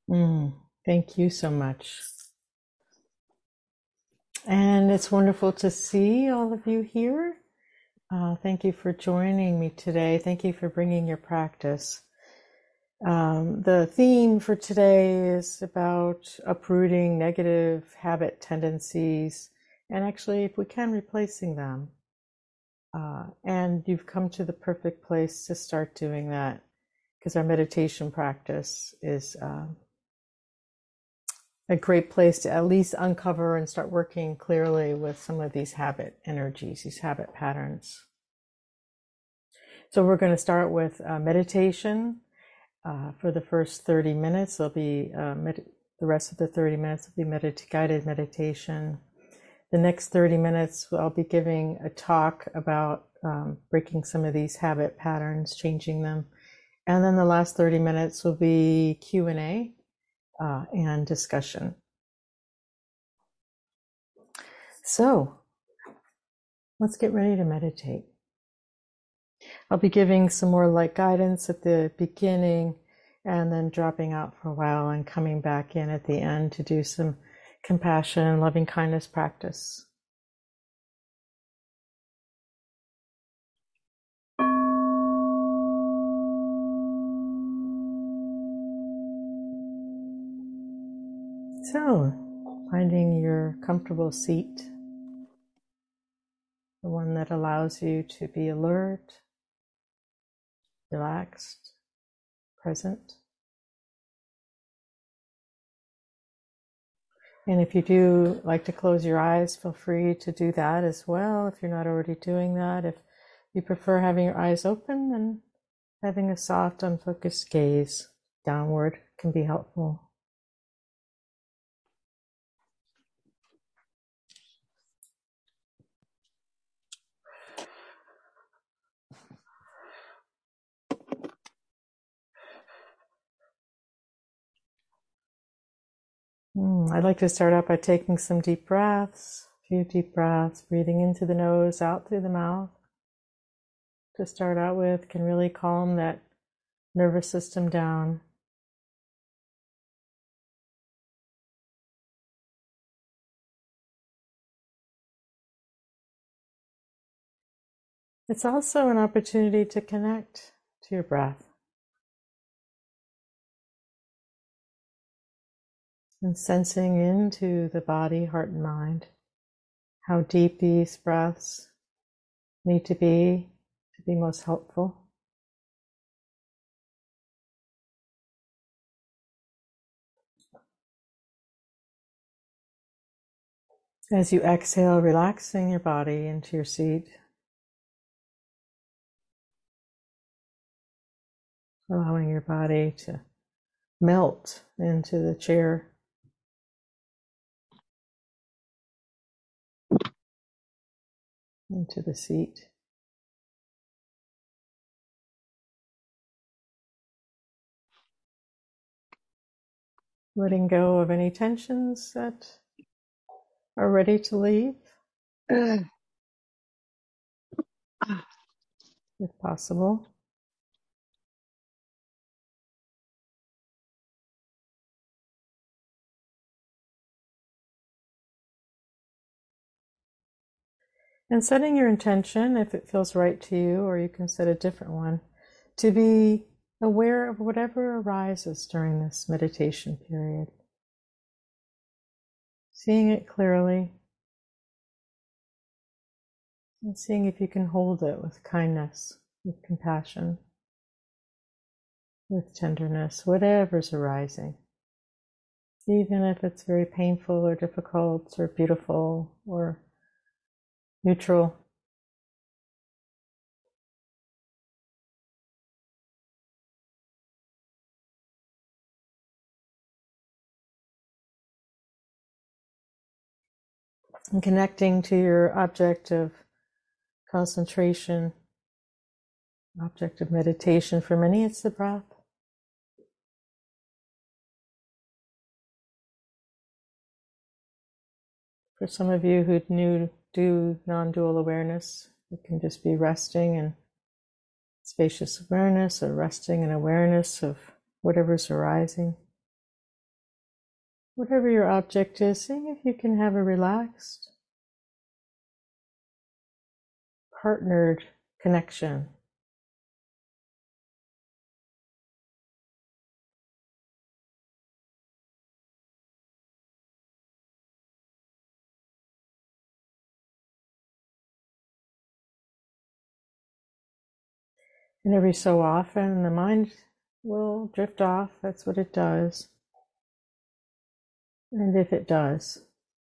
Mm, thank you so much. And it's wonderful to see all of you here. Thank you for joining me today. Thank you for bringing your practice. The theme for today is about uprooting negative habit tendencies and actually, if we can, replacing them. And you've come to the perfect place to start doing that because our meditation practice is a great place to at least uncover and start working clearly with some of these habit energies, these habit patterns. So we're going to start with meditation for the first 30 minutes. There'll be the rest of the 30 minutes will be guided meditation. The next 30 minutes, I'll be giving a talk about breaking some of these habit patterns, changing them. And then the last 30 minutes will be Q&A and discussion. So let's get ready to meditate. I'll be giving some more light guidance at the beginning and then dropping out for a while and coming back in at the end to do some compassion and loving kindness practice. So, finding your comfortable seat, the one that allows you to be alert, relaxed, present. And if you do like to close your eyes, feel free to do that as well if you're not already doing that. If you prefer having your eyes open, then having a soft, unfocused gaze downward can be helpful. I'd like to start out by taking some deep breaths, a few deep breaths, breathing into the nose, out through the mouth. To start out with, can really calm that nervous system down. It's also an opportunity to connect to your breath and sensing into the body, heart, and mind, how deep these breaths need to be most helpful. As you exhale, relaxing your body into your seat, allowing your body to melt into the chair, into the seat. Letting go of any tensions that are ready to leave, if possible. And setting your intention, if it feels right to you, or you can set a different one, to be aware of whatever arises during this meditation period. Seeing it clearly, and seeing if you can hold it with kindness, with compassion, with tenderness, whatever's arising. Even if it's very painful or difficult or beautiful or neutral. And connecting to your object of concentration, object of meditation. For many, it's the breath. For some of you who do non-dual awareness, it can just be resting in spacious awareness or resting in awareness of whatever's arising. Whatever your object is, seeing if you can have a relaxed, partnered connection. And every so often, the mind will drift off. That's what it does. And if it does,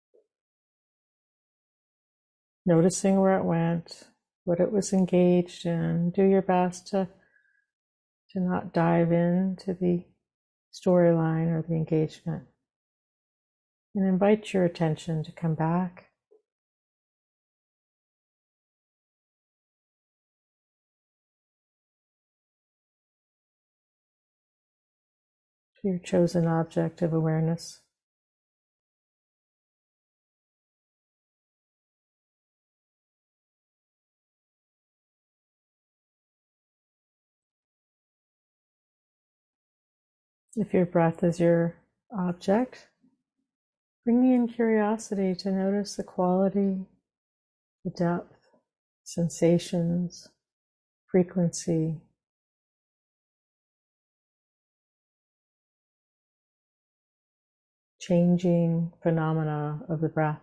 noticing where it went, what it was engaged in, do your best to not dive into the storyline or the engagement. And invite your attention to come back to your chosen object of awareness. If your breath is your object, bringing in curiosity to notice the quality, the depth, sensations, frequency, changing phenomena of the breath.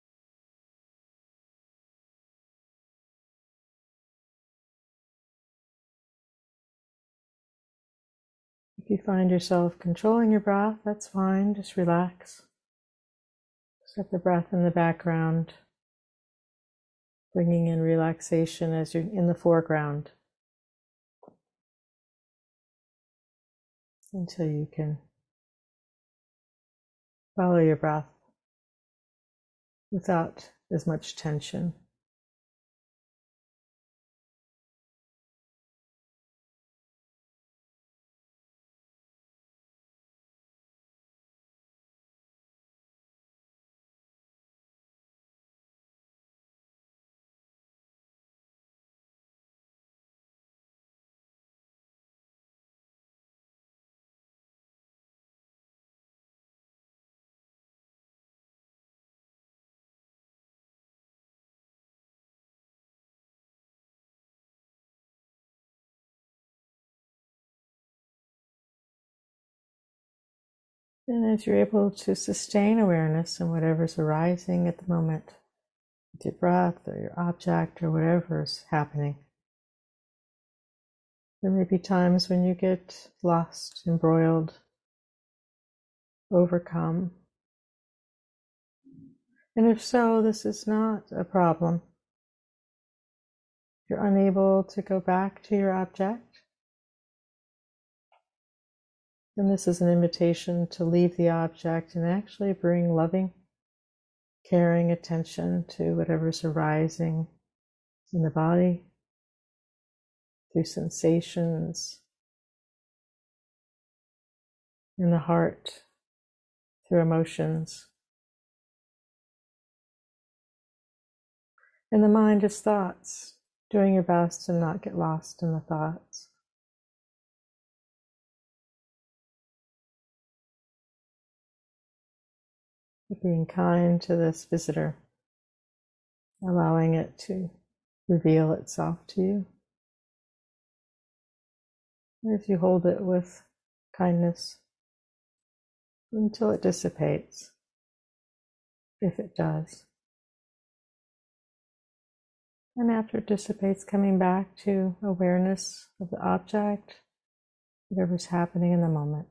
If you find yourself controlling your breath, that's fine, just relax. Set the breath in the background, bringing in relaxation as you're in the foreground until you can follow your breath without as much tension. And as you're able to sustain awareness in whatever's arising at the moment, with your breath or your object or whatever's happening, there may be times when you get lost, embroiled, overcome. And if so, this is not a problem. If you're unable to go back to your object, then this is an invitation to leave the object and actually bring loving, caring attention to whatever's arising in the body, through sensations, in the heart, through emotions. And the mind is thoughts, doing your best to not get lost in the thoughts. But being kind to this visitor, allowing it to reveal itself to you. As you hold it with kindness until it dissipates, if it does. And after it dissipates, coming back to awareness of the object, whatever's happening in the moment.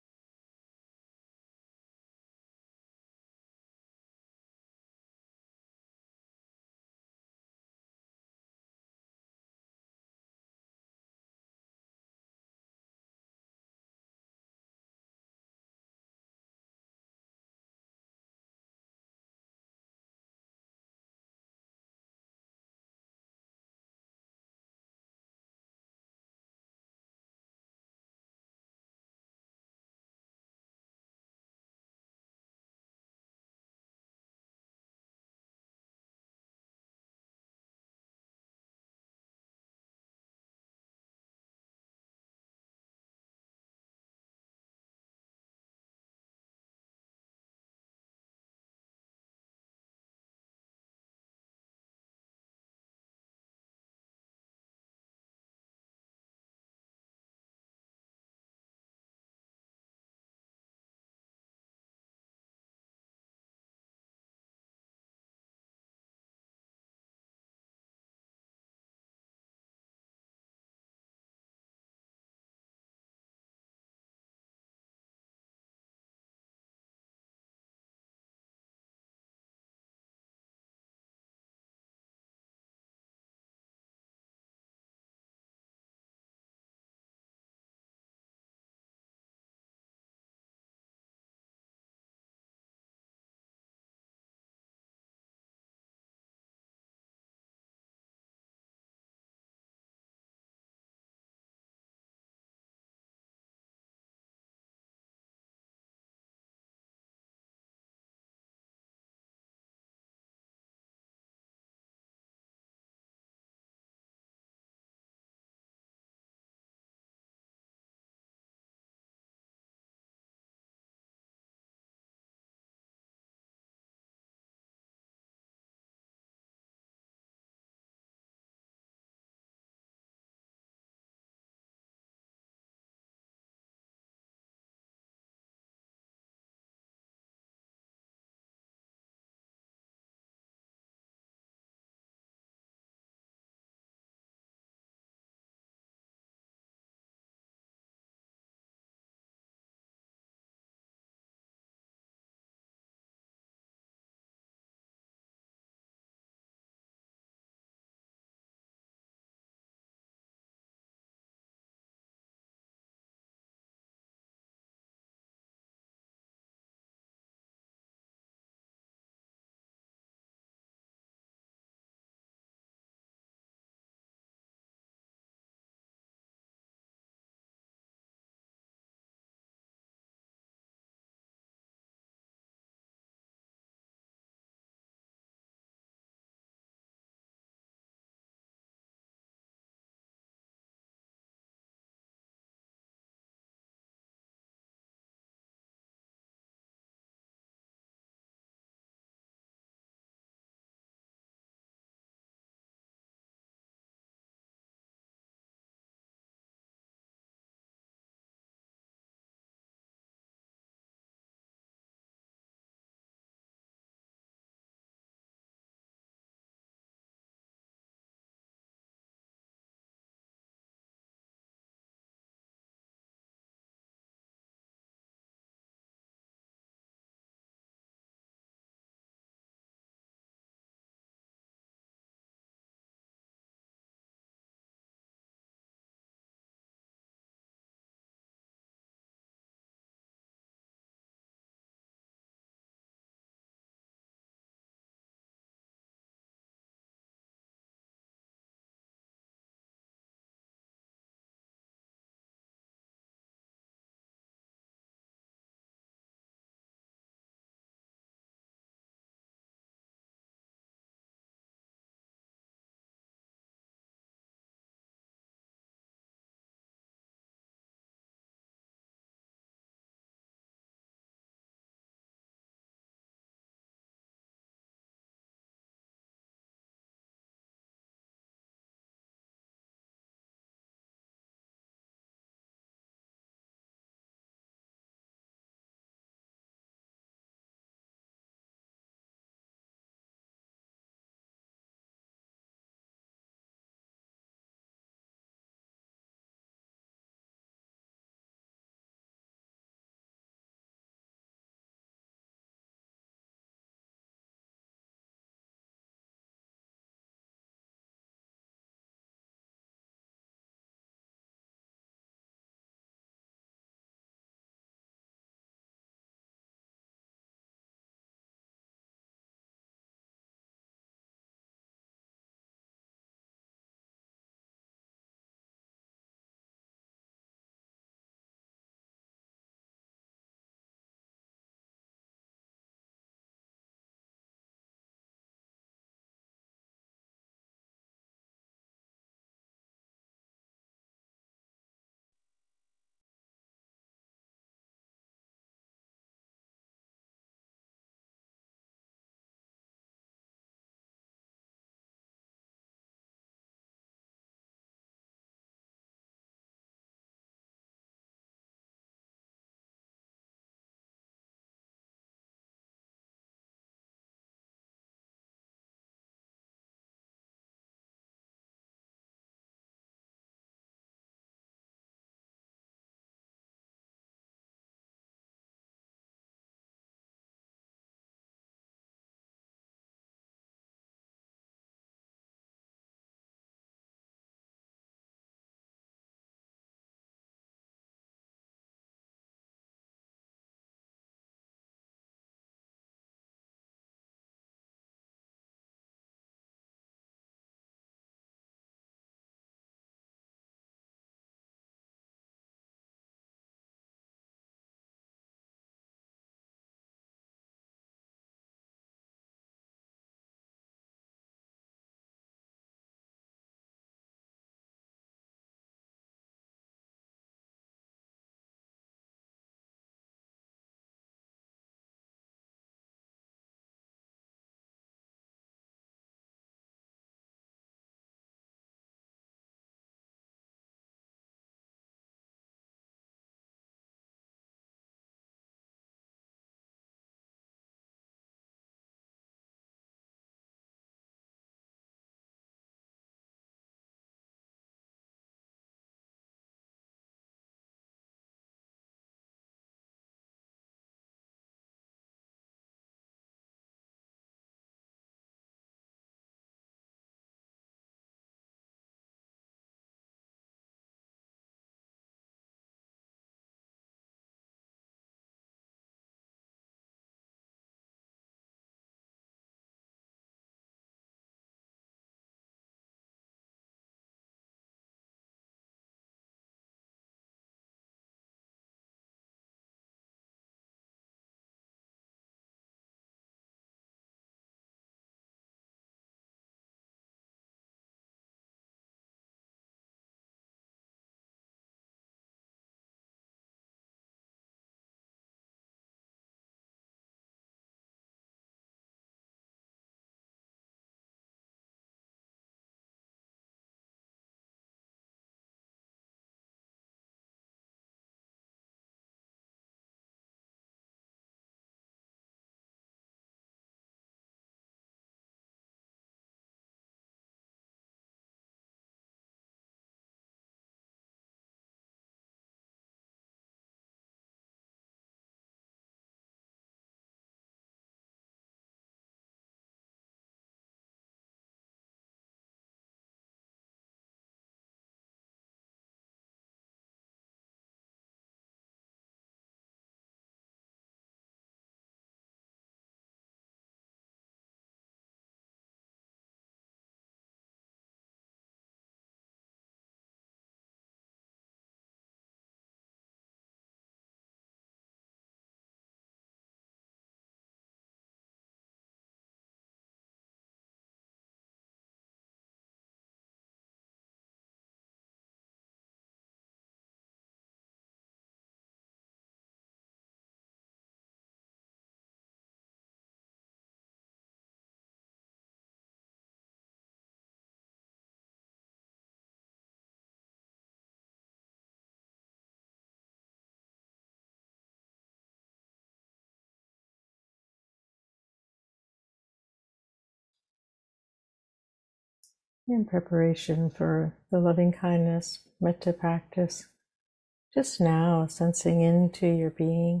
in preparation for the loving kindness metta practice. Just now, sensing into your being.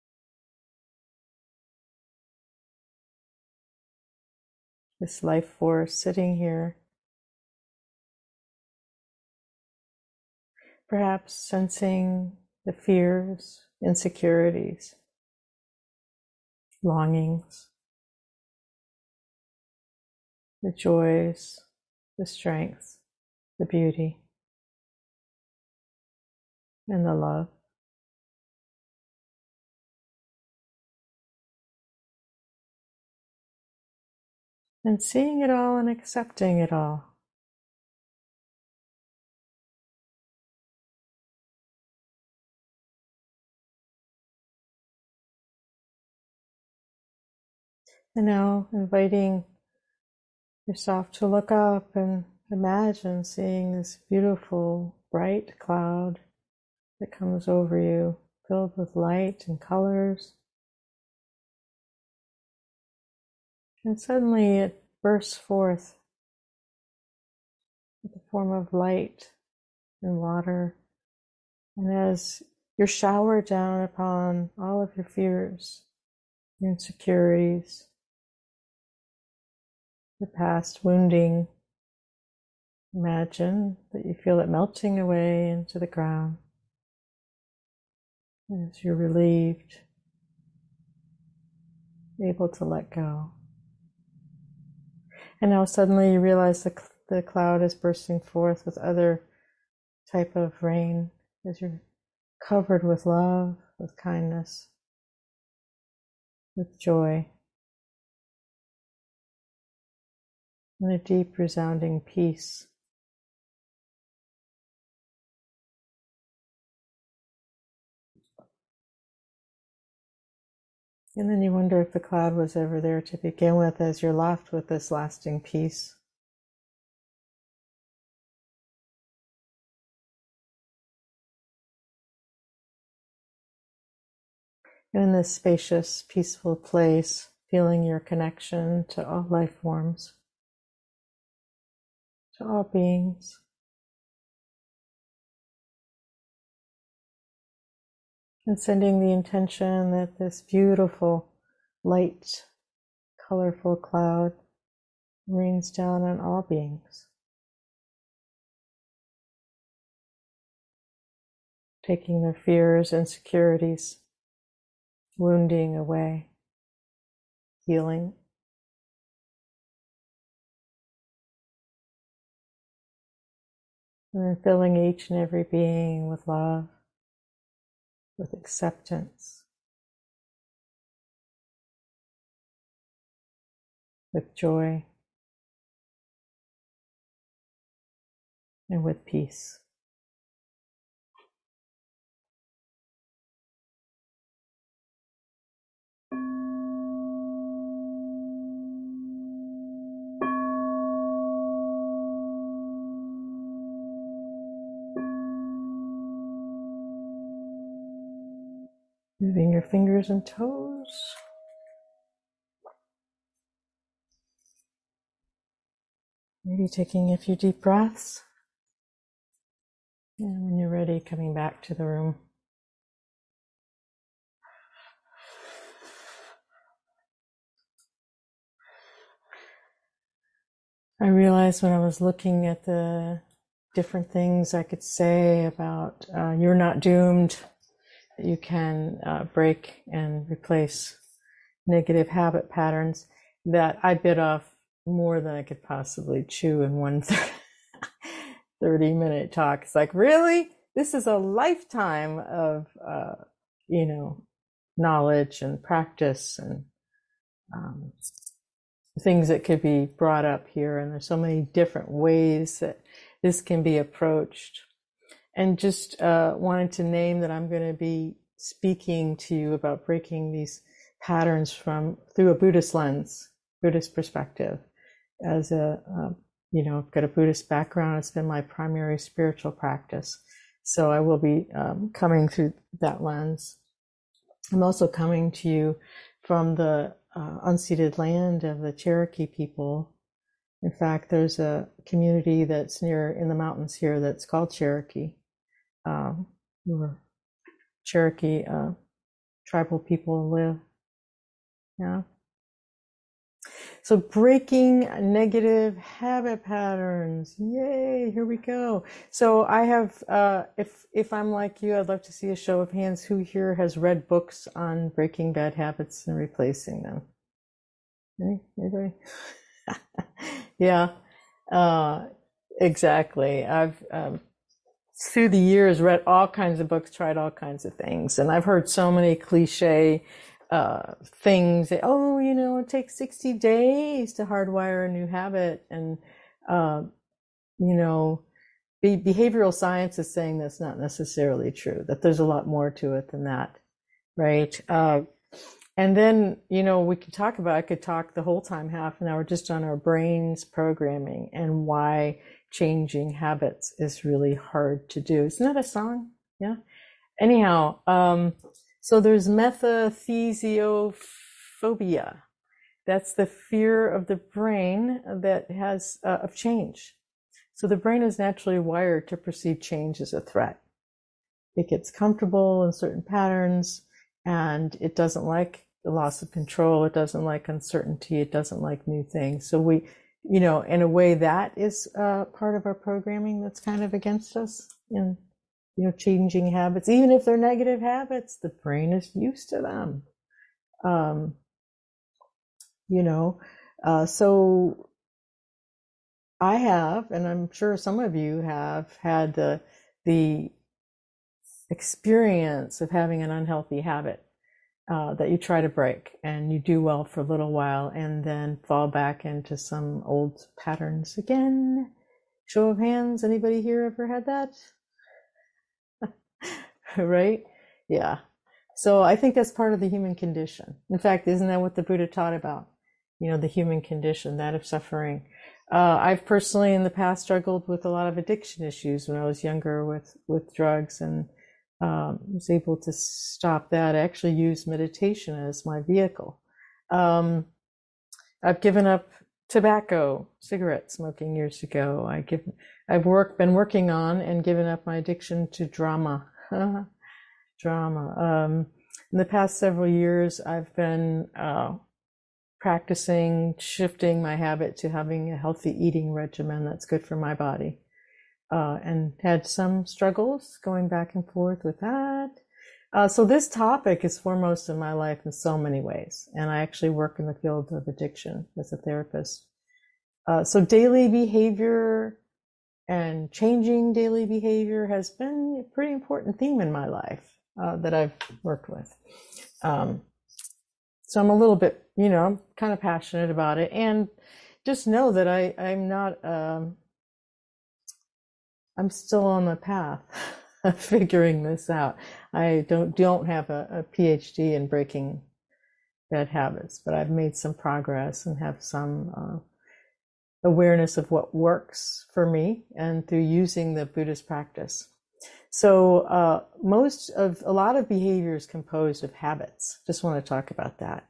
This life force sitting here. Perhaps sensing the fears, insecurities, longings, the joys, the strengths, the beauty, and the love. And seeing it all and accepting it all. And now inviting yourself to look up and imagine seeing this beautiful, bright cloud that comes over you, filled with light and colors. And suddenly it bursts forth in the form of light and water. And as you're showered down upon all of your fears, your insecurities, the past wounding, imagine that you feel it melting away into the ground as you're relieved, able to let go. And now suddenly you realize the cloud is bursting forth with other type of rain as you're covered with love, with kindness, with joy, and a deep resounding peace. And then you wonder if the cloud was ever there to begin with as you're left with this lasting peace. And in this spacious, peaceful place, feeling your connection to all life forms, to all beings. And sending the intention that this beautiful, light, colorful cloud rains down on all beings, taking their fears, insecurities, wounding away, healing. And then filling each and every being with love, with acceptance, with joy, and with peace. Moving your fingers and toes. Maybe taking a few deep breaths. And when you're ready, coming back to the room. I realized when I was looking at the different things I could say about you're not doomed, that you can break and replace negative habit patterns, that I bit off more than I could possibly chew in one 30-minute talk. It's like, really? This is a lifetime of, knowledge and practice and things that could be brought up here. And there's so many different ways that this can be approached. And just wanted to name that I'm going to be speaking to you about breaking these patterns through a Buddhist lens, Buddhist perspective. As I've got a Buddhist background. It's been my primary spiritual practice. So I will be coming through that lens. I'm also coming to you from the unceded land of the Cherokee people In fact, there's a community that's near in the mountains here that's called Cherokee. Where Cherokee tribal people live. Yeah. So breaking negative habit patterns. Yay, here we go. So I have, if I'm like you, I'd love to see a show of hands who here has read books on breaking bad habits and replacing them. Anybody? Yeah, exactly. I've through the years read all kinds of books, tried all kinds of things, and I've heard so many cliche things that, oh, it takes 60 days to hardwire a new habit, and uh, you know, behavioral science is saying that's not necessarily true, that there's a lot more to it than that, right? And then, I could talk the whole time, half an hour, just on our brain's programming and why changing habits is really hard to do. Isn't that a song? Yeah. Anyhow, so there's metathesiophobia. That's the fear of the brain that has of change. So the brain is naturally wired to perceive change as a threat. It gets comfortable in certain patterns, and it doesn't like the loss of control. It doesn't like uncertainty. It doesn't like new things. So we, in a way, that is part of our programming that's kind of against us in, changing habits. Even if they're negative habits, the brain is used to them. So I have, and I'm sure some of you have had the experience of having an unhealthy habit that you try to break, and you do well for a little while and then fall back into some old patterns again. Show of hands, anybody here ever had that? Right? Yeah. So I think that's part of the human condition. In fact, isn't that what the Buddha taught about? The human condition, that of suffering. I've personally in the past struggled with a lot of addiction issues when I was younger with drugs, and was able to stop that. I actually used meditation as my vehicle. I've given up tobacco, cigarette smoking years ago. I've been working on and given up my addiction to drama. Drama. In the past several years, I've been practicing shifting my habit to having a healthy eating regimen that's good for my body. And had some struggles going back and forth with that. So this topic is foremost in my life in so many ways. And I actually work in the field of addiction as a therapist. So daily behavior and changing daily behavior has been a pretty important theme in my life that I've worked with. So I'm a little bit, I'm kind of passionate about it. And just know that I'm not... I'm still on the path of figuring this out. I don't have a PhD in breaking bad habits, but I've made some progress and have some awareness of what works for me and through using the Buddhist practice. So a lot of behavior is composed of habits. Just want to talk about that.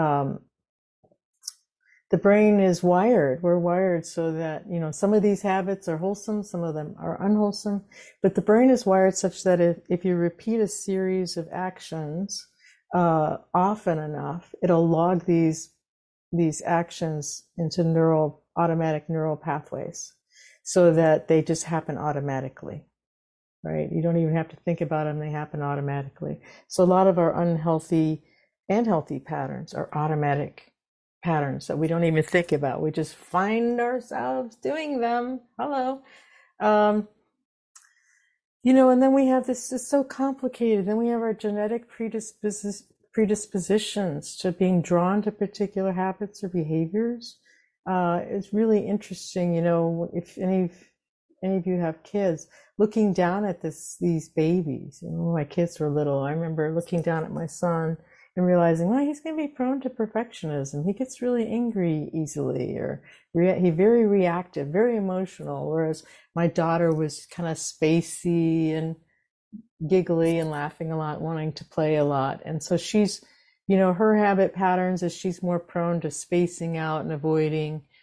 The brain is wired. We're wired so that, some of these habits are wholesome, some of them are unwholesome, but the brain is wired such that if you repeat a series of actions often enough, it'll log these actions into automatic neural pathways so that they just happen automatically, right? You don't even have to think about them. They happen automatically. So a lot of our unhealthy and healthy patterns are automatic patterns that we don't even think about. We just find ourselves doing them. Hello. And then we have this is so complicated. Then we have our genetic predispositions to being drawn to particular habits or behaviors. It's really interesting, if any of you have kids, looking down at these babies. When my kids were little, I remember looking down at my son and realizing, well, he's going to be prone to perfectionism. He gets really angry easily, or he's very reactive, very emotional, whereas my daughter was kind of spacey and giggly and laughing a lot, wanting to play a lot. And so she's, her habit patterns is she's more prone to spacing out and avoiding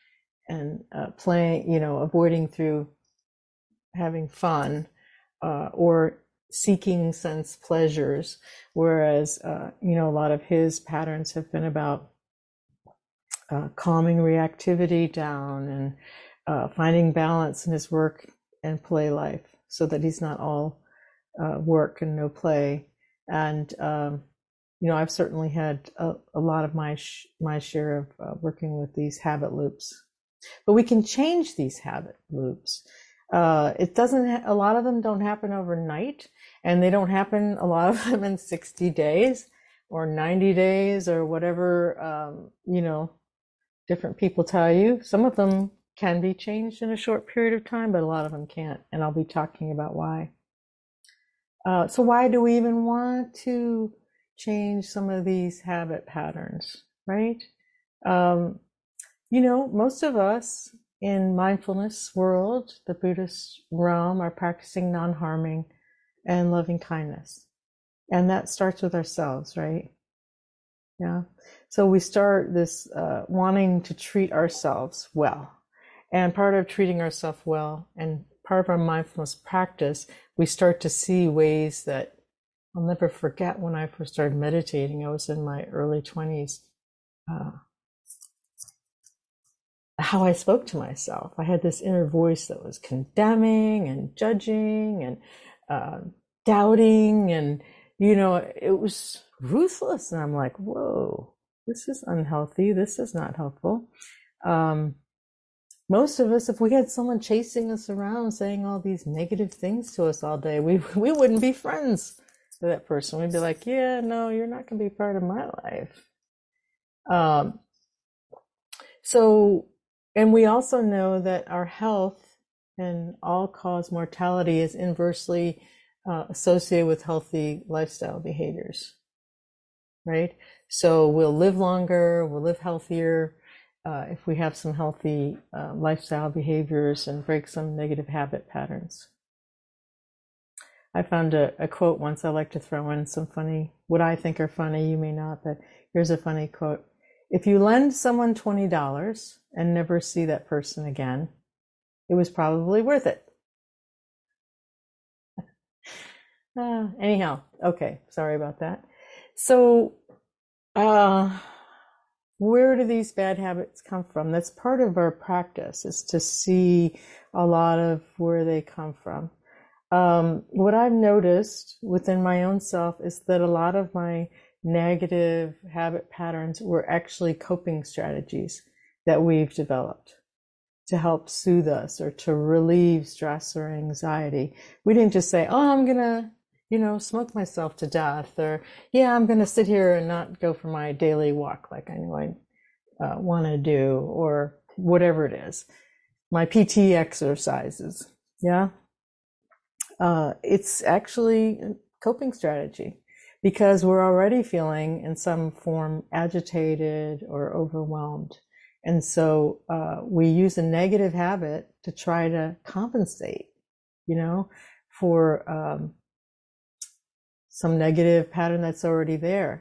and playing, avoiding through having fun or seeking sense pleasures, whereas a lot of his patterns have been about calming reactivity down and finding balance in his work and play life, so that he's not all work and no play. And I've certainly had a lot of my share of working with these habit loops. But we can change these habit loops. It doesn't. A lot of them don't happen overnight, and they don't happen. A lot of them in 60 days or 90 days or whatever. Different people tell you. Some of them can be changed in a short period of time, but a lot of them can't. And I'll be talking about why. So why do we even want to change some of these habit patterns, right? Most of us in mindfulness world, the Buddhist realm, are practicing non-harming and loving kindness. And that starts with ourselves, right? Yeah. So we start this wanting to treat ourselves well. And part of treating ourselves well and part of our mindfulness practice, we start to see ways that I'll never forget when I first started meditating. I was in my early 20s. How I spoke to myself. I had this inner voice that was condemning and judging and doubting, and it was ruthless. And I'm like, whoa, this is unhealthy. This is not helpful. Most of us, if we had someone chasing us around saying all these negative things to us all day, we wouldn't be friends with that person. We'd be like, yeah, no, you're not going to be part of my life. And we also know that our health and all-cause mortality is inversely associated with healthy lifestyle behaviors, right? So we'll live longer, we'll live healthier if we have some healthy lifestyle behaviors and break some negative habit patterns. I found a quote once. I like to throw in some funny, what I think are funny, you may not, but here's a funny quote. If you lend someone $20 and never see that person again, it was probably worth it. Anyhow, okay, sorry about that. So, where do these bad habits come from? That's part of our practice, is to see a lot of where they come from. What I've noticed within my own self is that a lot of my negative habit patterns were actually coping strategies that we've developed to help soothe us or to relieve stress or anxiety. We didn't just say, oh, I'm going to, smoke myself to death, or, yeah, I'm going to sit here and not go for my daily walk like I know I want to do, or whatever it is, my PT exercises. Yeah. It's actually a coping strategy because we're already feeling in some form agitated or overwhelmed. And so we use a negative habit to try to compensate, for some negative pattern that's already there.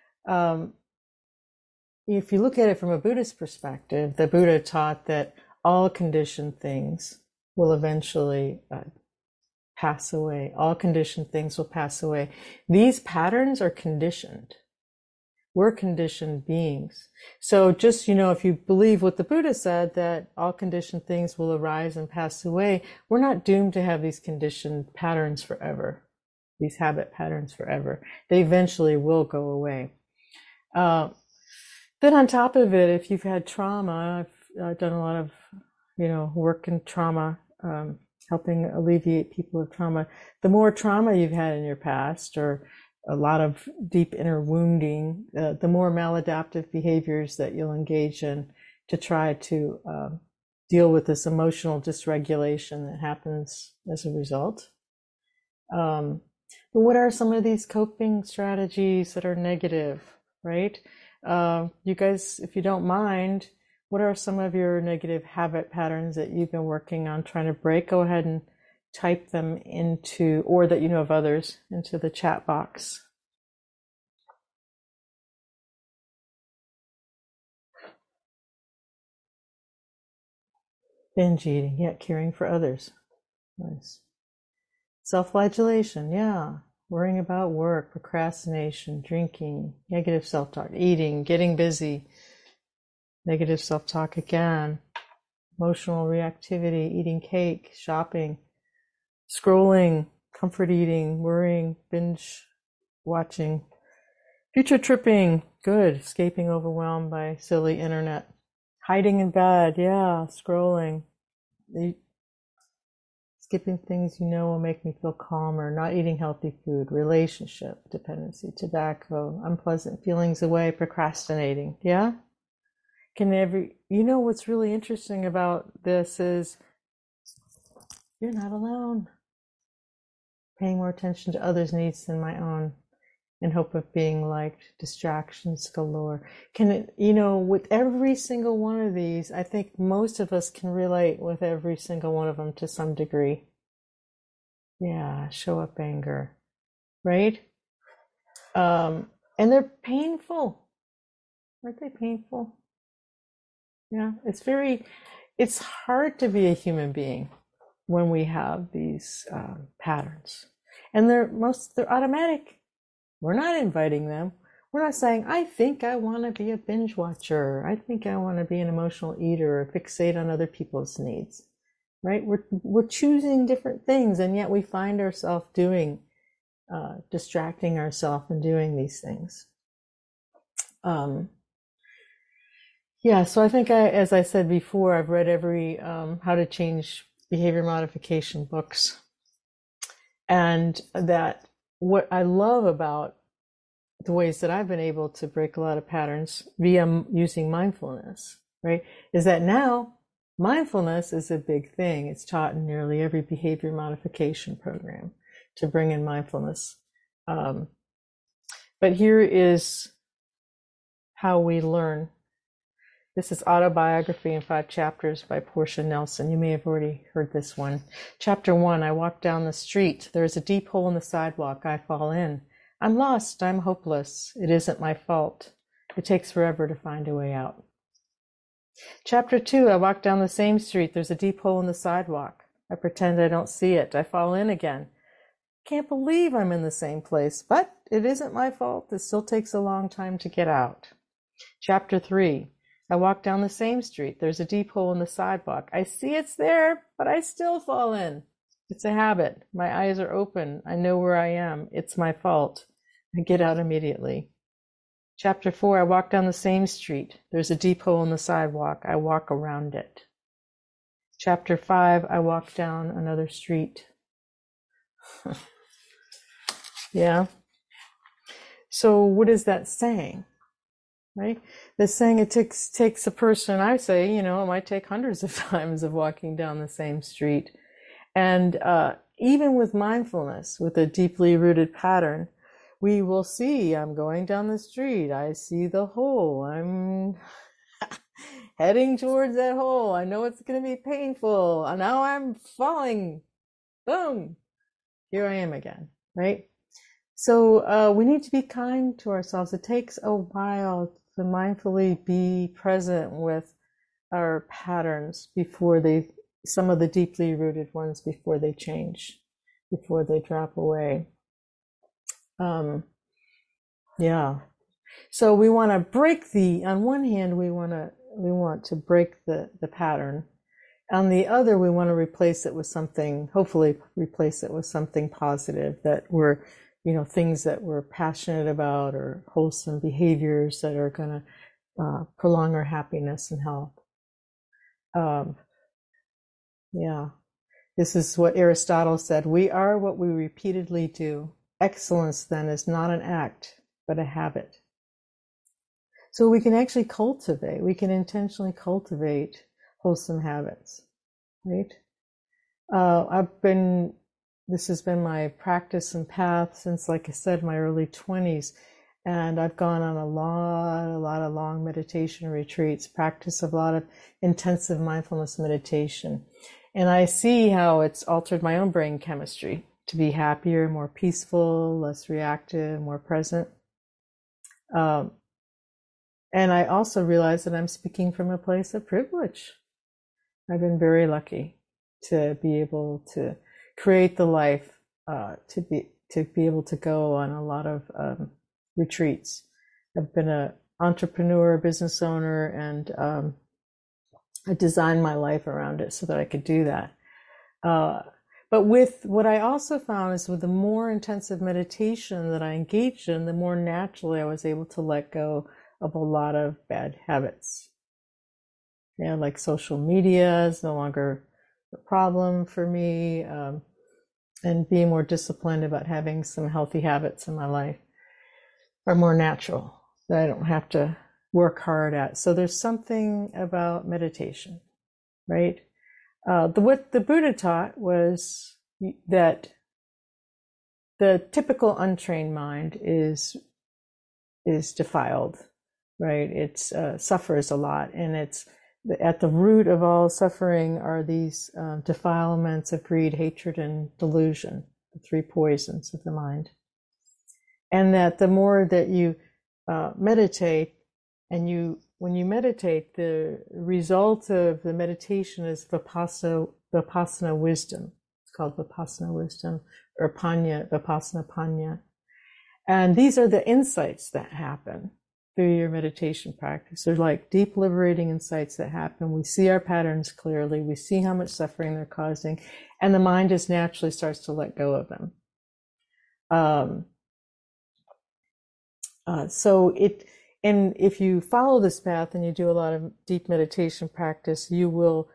If you look at it from a Buddhist perspective, the Buddha taught that all conditioned things will eventually pass away. All conditioned things will pass away. These patterns are conditioned. We're conditioned beings. So just, if you believe what the Buddha said, that all conditioned things will arise and pass away, we're not doomed to have these conditioned patterns forever, these habit patterns forever. They eventually will go away. Then on top of it, if you've had trauma, I've done a lot of, work in trauma, helping alleviate people with trauma. The more trauma you've had in your past, or a lot of deep inner wounding, the more maladaptive behaviors that you'll engage in to try to deal with this emotional dysregulation that happens as a result. But what are some of these coping strategies that are negative, right? You guys, if you don't mind, what are some of your negative habit patterns that you've been working on trying to break? Go ahead and type them into, or that you know of others, into the chat box. Binge eating, yeah, caring for others. Nice. Self-flagellation, yeah. Worrying about work, procrastination, drinking, negative self-talk, eating, getting busy, negative self-talk again, emotional reactivity, eating cake, shopping, scrolling, comfort eating, worrying, binge watching, future tripping, good, escaping overwhelmed by silly internet, hiding in bed, yeah, scrolling, skipping things you know will make me feel calmer, not eating healthy food, relationship, dependency, tobacco, unpleasant feelings away, procrastinating, yeah? You know what's really interesting about this is you're not alone. Paying more attention to others' needs than my own in hope of being liked, distractions galore. With every single one of these, I think most of us can relate with every single one of them to some degree. Yeah, show up anger, right? And they're painful. Aren't they painful? Yeah, it's hard to be a human being when we have these patterns. And they're automatic. We're not inviting them. We're not saying, I think I want to be a binge watcher. I think I want to be an emotional eater or fixate on other people's needs, right? We're choosing different things, and yet we find ourselves distracting ourselves and doing these things. Yeah, so I think as I said before, I've read every How to Change Behavior Modification books. And that what I love about the ways that I've been able to break a lot of patterns via using mindfulness, right, is that now mindfulness is a big thing. It's taught in nearly every behavior modification program to bring in mindfulness. But here is how we learn. This is Autobiography in 5 Chapters by Portia Nelson. You may have already heard this one. Chapter 1, I walk down the street. There is a deep hole in the sidewalk. I fall in. I'm lost. I'm hopeless. It isn't my fault. It takes forever to find a way out. Chapter 2, I walk down the same street. There's a deep hole in the sidewalk. I pretend I don't see it. I fall in again. Can't believe I'm in the same place, but it isn't my fault. It still takes a long time to get out. Chapter 3, I walk down the same street. There's a deep hole in the sidewalk. I see it's there, but I still fall in. It's a habit. My eyes are open. I know where I am. It's my fault. I get out immediately. Chapter 4, I walk down the same street. There's a deep hole in the sidewalk. I walk around it. Chapter 5, I walk down another street. Yeah. So what is that saying? Right? The saying it takes a person, I say, it might take hundreds of times of walking down the same street. And even with mindfulness, with a deeply rooted pattern, we will see, I'm going down the street, I see the hole, I'm heading towards that hole, I know it's going to be painful, and now I'm falling, boom, here I am again, right? So we need to be kind to ourselves. It takes a while to mindfully be present with our patterns some of the deeply rooted ones, before they change, before they drop away. Yeah. So we want to on one hand, we want to break the pattern. On the other, we want to hopefully replace it with something positive that things that we're passionate about, or wholesome behaviors that are going to prolong our happiness and health. Yeah. This is what Aristotle said. We are what we repeatedly do. Excellence, then, is not an act, but a habit. So we can intentionally cultivate wholesome habits, right? This has been my practice and path since, like I said, my early 20s. And I've gone on a lot of long meditation retreats, practice of a lot of intensive mindfulness meditation. And I see how it's altered my own brain chemistry to be happier, more peaceful, less reactive, more present. And I also realize that I'm speaking from a place of privilege. I've been very lucky to be able to create the life, to be able to go on a lot of retreats. I've been an entrepreneur, business owner, and I designed my life around it so that I could do that. But with what I also found is with the more intensive meditation that I engaged in, the more naturally I was able to let go of a lot of bad habits. Yeah, like social media is no longer a problem for me, and being more disciplined about having some healthy habits in my life are more natural that I don't have to work hard at. So there's something about meditation, right? What the Buddha taught was that the typical untrained mind is defiled, right? It's suffers a lot, and it's at the root of all suffering are these defilements of greed, hatred, and delusion, the three poisons of the mind. And that the more that you meditate, and when you meditate, the result of the meditation is vipassana wisdom. It's called vipassana wisdom, or vipassana panya. And these are the insights that happen through your meditation practice. They're like deep liberating insights that happen. We see our patterns clearly. We see how much suffering they're causing, and the mind just naturally starts to let go of them. And if you follow this path and you do a lot of deep meditation practice, you will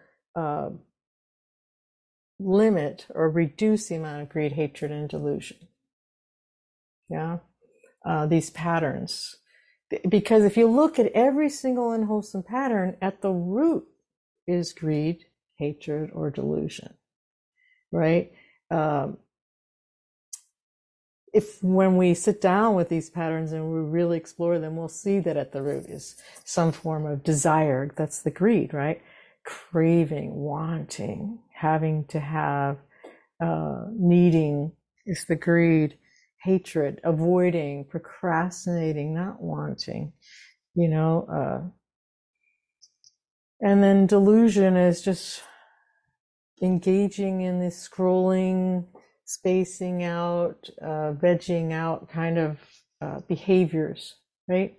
limit or reduce the amount of greed, hatred, and delusion. Yeah, these patterns. Because if you look at every single unwholesome pattern, at the root is greed, hatred, or delusion, right? If when we sit down with these patterns and we really explore them, we'll see that at the root is some form of desire. That's the greed, right? Craving, wanting, having to have, needing is the greed. Hatred, avoiding, procrastinating, not wanting, and then delusion is just engaging in this scrolling, spacing out, vegging out kind of behaviors, right?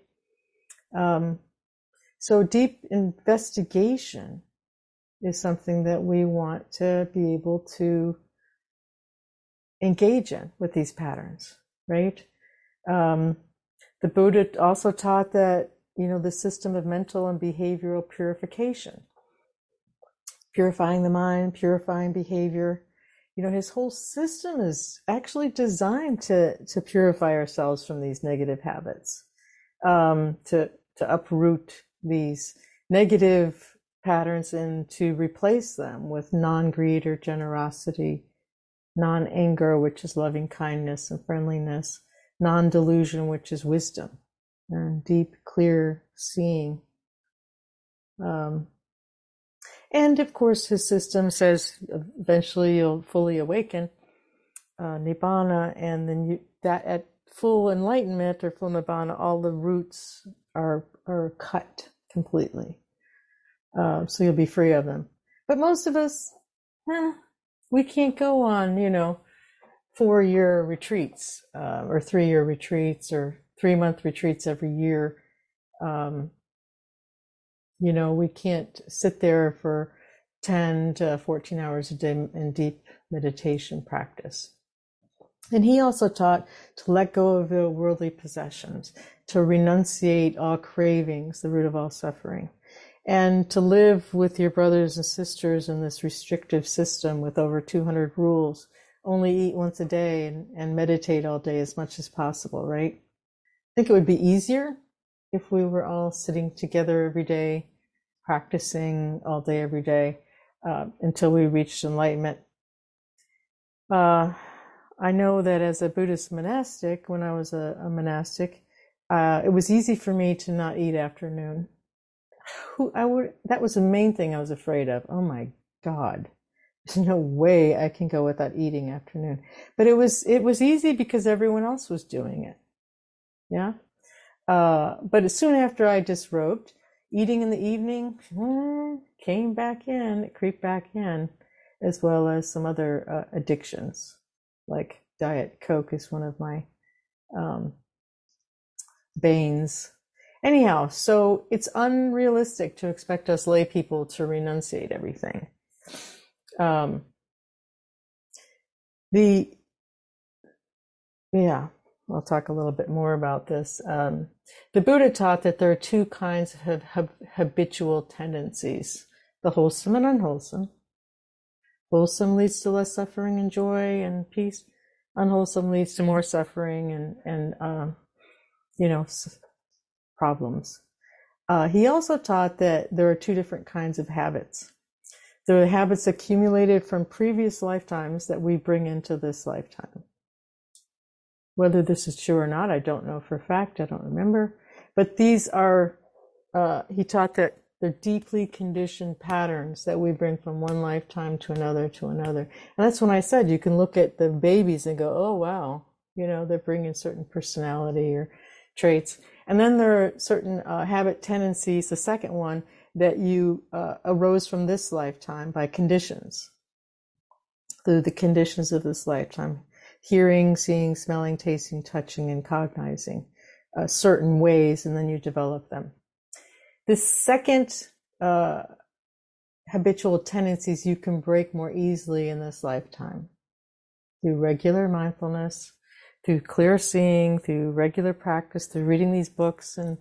So deep investigation is something that we want to be able to engage in with these patterns, right? The Buddha also taught that, the system of mental and behavioral purification, purifying the mind, purifying behavior. His whole system is actually designed to purify ourselves from these negative habits, to uproot these negative patterns and to replace them with non-greed or generosity, non-anger, which is loving kindness and friendliness, non-delusion, which is wisdom and deep, clear seeing. And of course, his system says eventually you'll fully awaken, nibbana, and then that at full enlightenment or full nibbana, all the roots are cut completely. So you'll be free of them. But most of us, we can't go on, 4-year retreats, or 3-year retreats, or 3-month retreats every year. We can't sit there for 10 to 14 hours a day in deep meditation practice. And he also taught to let go of the worldly possessions, to renunciate all cravings, the root of all suffering, and to live with your brothers and sisters in this restrictive system with over 200 rules. Only eat once a day and meditate all day as much as possible, right? I think it would be easier if we were all sitting together every day, practicing all day, every day, until we reached enlightenment. I know that as a Buddhist monastic, when I was a monastic, it was easy for me to not eat after noon. That was the main thing I was afraid of. Oh my God, there's no way I can go without eating after noon. But it was easy because everyone else was doing it. Yeah. But as soon after I disrobed, eating in the evening came back in, it creeped back in, as well as some other addictions, like Diet Coke is one of my banes. Anyhow, so it's unrealistic to expect us lay people to renunciate everything. I'll talk a little bit more about this. The Buddha taught that there are two kinds of habitual tendencies, the wholesome and unwholesome. Wholesome leads to less suffering and joy and peace. Unwholesome leads to more suffering and problems. He also taught that there are two different kinds of habits. There are habits accumulated from previous lifetimes that we bring into this lifetime. Whether this is true or not, I don't know for a fact. I don't remember. But these are, he taught that they're deeply conditioned patterns that we bring from one lifetime to another to another. And that's when I said you can look at the babies and go, oh, wow, they're bringing certain personality or traits. And then there are certain habit tendencies, the second one, that you arose from this lifetime by conditions, through the conditions of this lifetime. Hearing, seeing, smelling, tasting, touching, and cognizing certain ways, and then you develop them. The second habitual tendencies you can break more easily in this lifetime through regular mindfulness, through clear seeing, through regular practice, through reading these books, and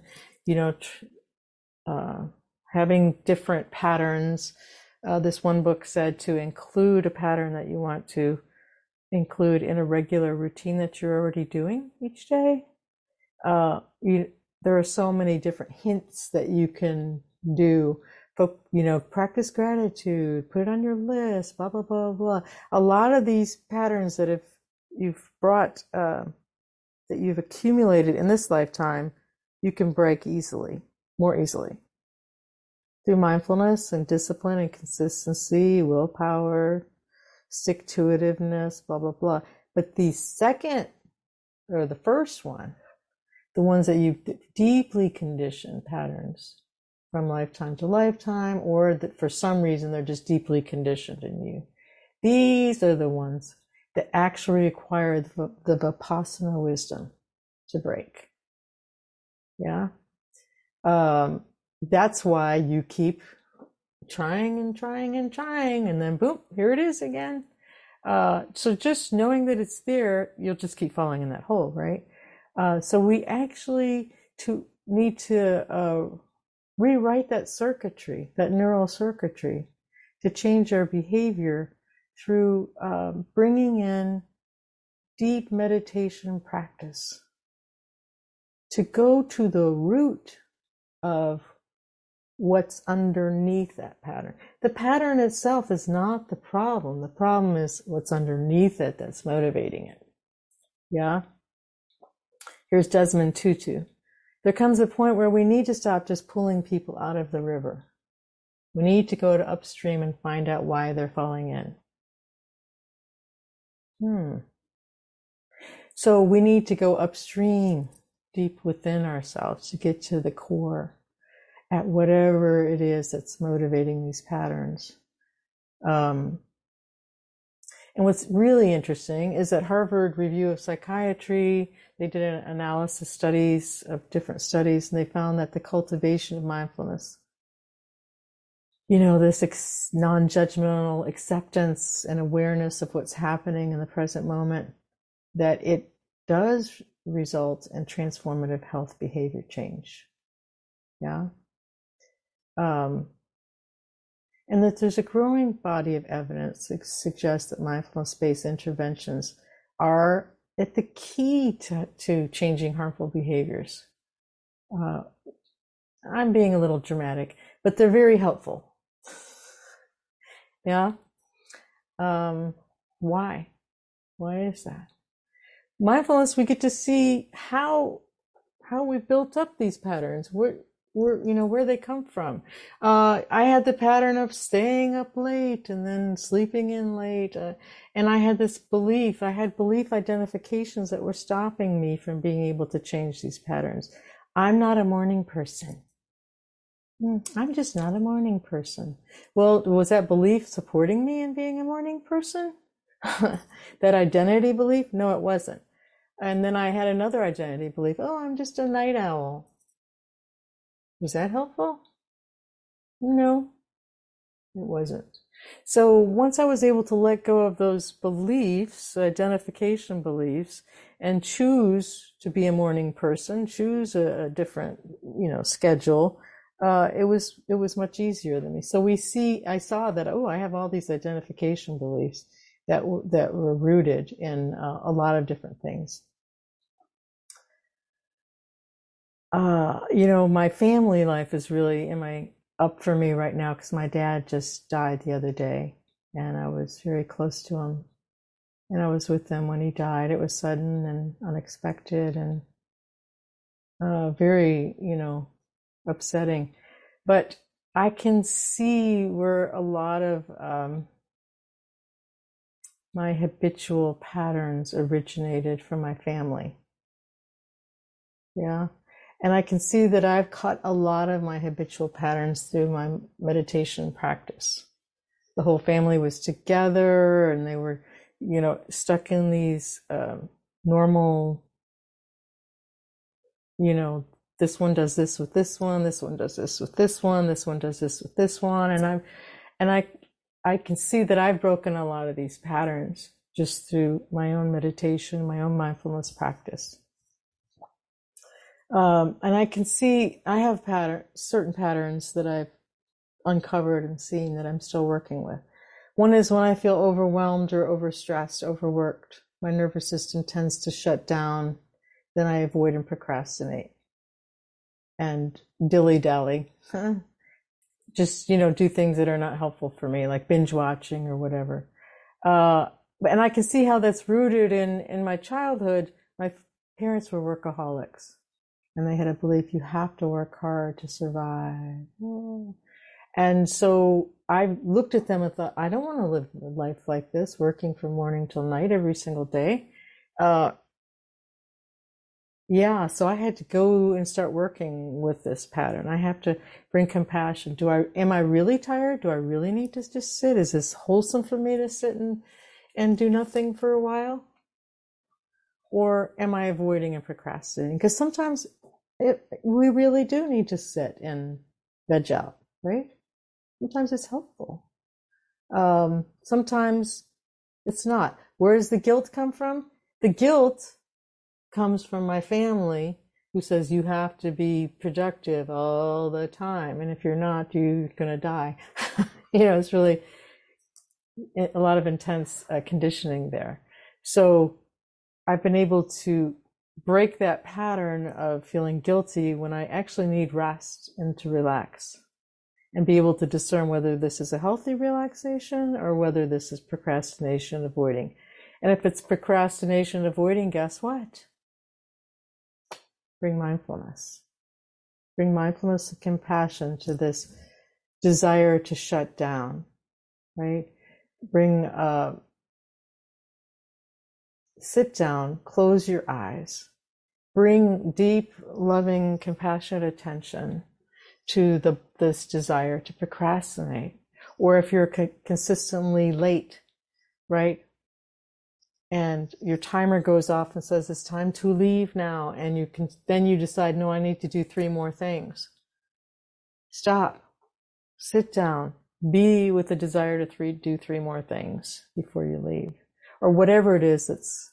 having different patterns. This one book said to include a pattern that you want to include in a regular routine that you're already doing each day. There are so many different hints that you can do. Practice gratitude, put it on your list, blah, blah, blah, blah. A lot of these patterns that you've brought, that you've accumulated in this lifetime, you can break more easily. Through mindfulness and discipline and consistency, willpower, stick-to-itiveness, blah, blah, blah. But the first one, the ones that you've deeply conditioned patterns from lifetime to lifetime, or that for some reason they're just deeply conditioned in you. These are the ones that actually require the Vipassana wisdom to break. Yeah. That's why you keep trying and trying and trying, and then boom, here it is again. So just knowing that it's there, you'll just keep falling in that hole, right? So we actually need to rewrite that circuitry, that neural circuitry, to change our behavior through bringing in deep meditation practice, to go to the root of what's underneath that pattern. The pattern itself is not the problem. The problem is what's underneath it that's motivating it. Yeah? Here's Desmond Tutu. There comes a point where we need to stop just pulling people out of the river. We need to go to upstream and find out why they're falling in. So we need to go upstream, deep within ourselves, to get to the core at whatever it is that's motivating these patterns. And what's really interesting is that Harvard Review of Psychiatry, they did an analysis studies of different studies, and they found that the cultivation of mindfulness, this non-judgmental acceptance and awareness of what's happening in the present moment, that it does result in transformative health behavior change. Yeah. And that there's a growing body of evidence that suggests that mindfulness-based interventions are at the key to changing harmful behaviors. I'm being a little dramatic, but they're very helpful. Yeah? Why? Why is that? Mindfulness, we get to see how we built up these patterns. Where they come from. I had the pattern of staying up late and then sleeping in late. And I had belief identifications that were stopping me from being able to change these patterns. I'm not a morning person. I'm just not a morning person. Well, was that belief supporting me in being a morning person? That identity belief? No, it wasn't. And then I had another identity belief. Oh, I'm just a night owl. Was that helpful? No, it wasn't. So once I was able to let go of those beliefs, identification beliefs, and choose to be a morning person, choose a different, schedule, it was much easier than me. So I saw that, oh, I have all these identification beliefs that were rooted in a lot of different things. My family life is really up for me right now because my dad just died the other day, and I was very close to him, and I was with him when he died. It was sudden and unexpected and very, upsetting. But I can see where a lot of my habitual patterns originated from my family. Yeah. And I can see that I've caught a lot of my habitual patterns through my meditation practice. The whole family was together and they were, stuck in these normal, this one does this with this one does this with this one does this with this one. And I can see that I've broken a lot of these patterns just through my own meditation, my own mindfulness practice. And I can see I have certain patterns that I've uncovered and seen that I'm still working with. One is when I feel overwhelmed or overstressed, overworked, my nervous system tends to shut down. Then I avoid and procrastinate and dilly-dally. Just, do things that are not helpful for me, like binge watching or whatever. And I can see how that's rooted in my childhood. My parents were workaholics. And they had a belief you have to work hard to survive. And so I looked at them and thought, I don't want to live a life like this, working from morning till night every single day. Yeah, so I had to go and start working with this pattern. I have to bring compassion. Am I really tired? Do I really need to just sit? Is this wholesome for me to sit and do nothing for a while? Or am I avoiding and procrastinating? Because sometimes we really do need to sit and veg out, right? Sometimes it's helpful. Sometimes it's not. Where does the guilt come from? The guilt comes from my family who says you have to be productive all the time. And if you're not, you're going to die. It's really a lot of intense conditioning there. So I've been able to break that pattern of feeling guilty when I actually need rest and to relax and be able to discern whether this is a healthy relaxation or whether this is procrastination avoiding. And if it's procrastination avoiding, guess what? Bring mindfulness. Bring mindfulness and compassion to this desire to shut down, right? Sit down, close your eyes, bring deep, loving, compassionate attention to this desire to procrastinate. Or if you're consistently late, right? And your timer goes off and says it's time to leave now, and then you decide, no, I need to do 3 more things. Stop, sit down, be with the desire to do 3 more things before you leave, or whatever it is that's,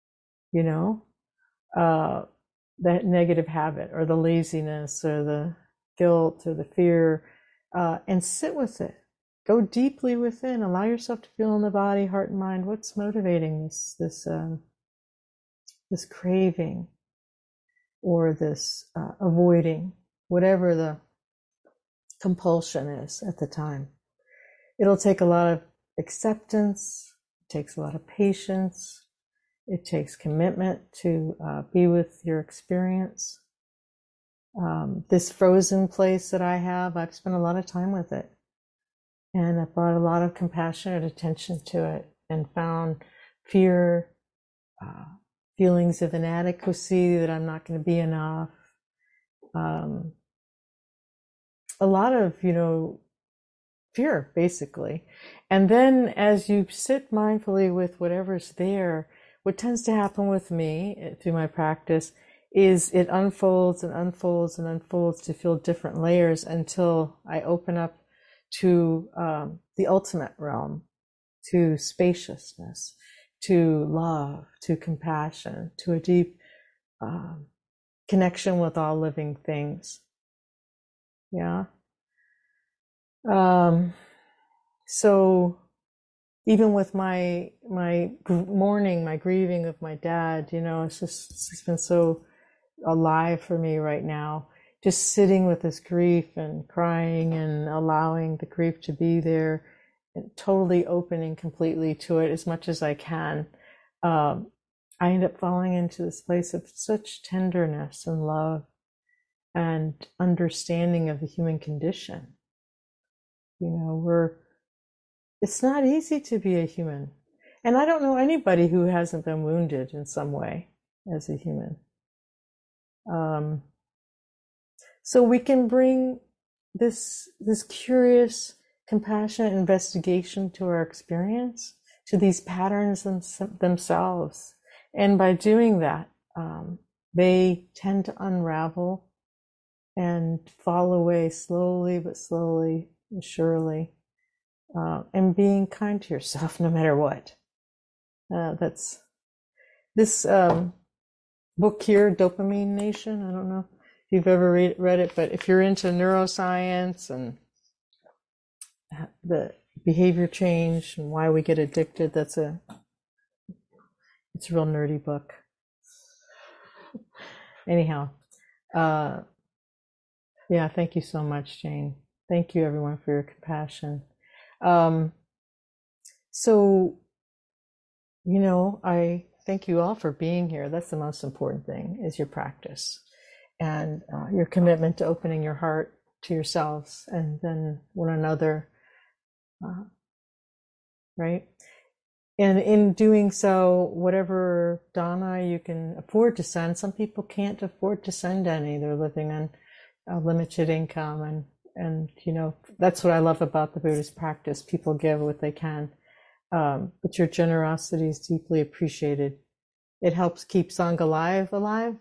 that negative habit or the laziness or the guilt or the fear, and sit with it. Go deeply within. Allow yourself to feel in the body, heart, and mind what's motivating this craving or this avoiding, whatever the compulsion is at the time. It'll take a lot of acceptance. It takes a lot of patience. It takes commitment to be with your experience. This frozen place that I have, I've spent a lot of time with it. And I've brought a lot of compassionate attention to it and found fear, feelings of inadequacy, that I'm not going to be enough, a lot of, fear, basically. And then as you sit mindfully with whatever's there, what tends to happen with me through my practice is it unfolds and unfolds and unfolds to feel different layers until I open up to the ultimate realm, to spaciousness, to love, to compassion, to a deep connection with all living things. Yeah. So even with my mourning, my grieving of my dad, it's been so alive for me right now. Just sitting with this grief and crying and allowing the grief to be there, and totally opening completely to it as much as I can. I end up falling into this place of such tenderness and love and understanding of the human condition. It's not easy to be a human. And I don't know anybody who hasn't been wounded in some way as a human. So we can bring this curious, compassionate investigation to our experience, to these patterns themselves. And by doing that, they tend to unravel and fall away slowly and surely. And being kind to yourself no matter what. That's this book here, Dopamine Nation. I don't know if you've ever read it, but if you're into neuroscience and the behavior change and why we get addicted, it's a real nerdy book. Anyhow, yeah, thank you so much, Jane. Thank you, everyone, for your compassion. So, I thank you all for being here. That's the most important thing, is your practice and your commitment to opening your heart to yourselves and then one another, right? And in doing so, whatever dana you can afford to send, some people can't afford to send any. They're living on a limited income. And that's what I love about the Buddhist practice. People give what they can. But your generosity is deeply appreciated. It helps keep Sangha alive.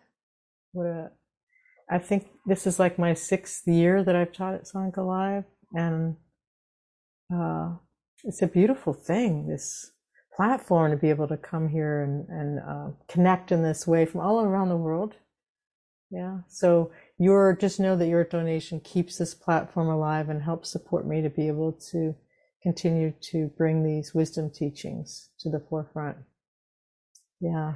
I think this is like my 6th year that I've taught at Sangha Live, and it's a beautiful thing, this platform, to be able to come here and connect in this way from all around the world. Yeah, so just know that your donation keeps this platform alive and helps support me to be able to continue to bring these wisdom teachings to the forefront. Yeah.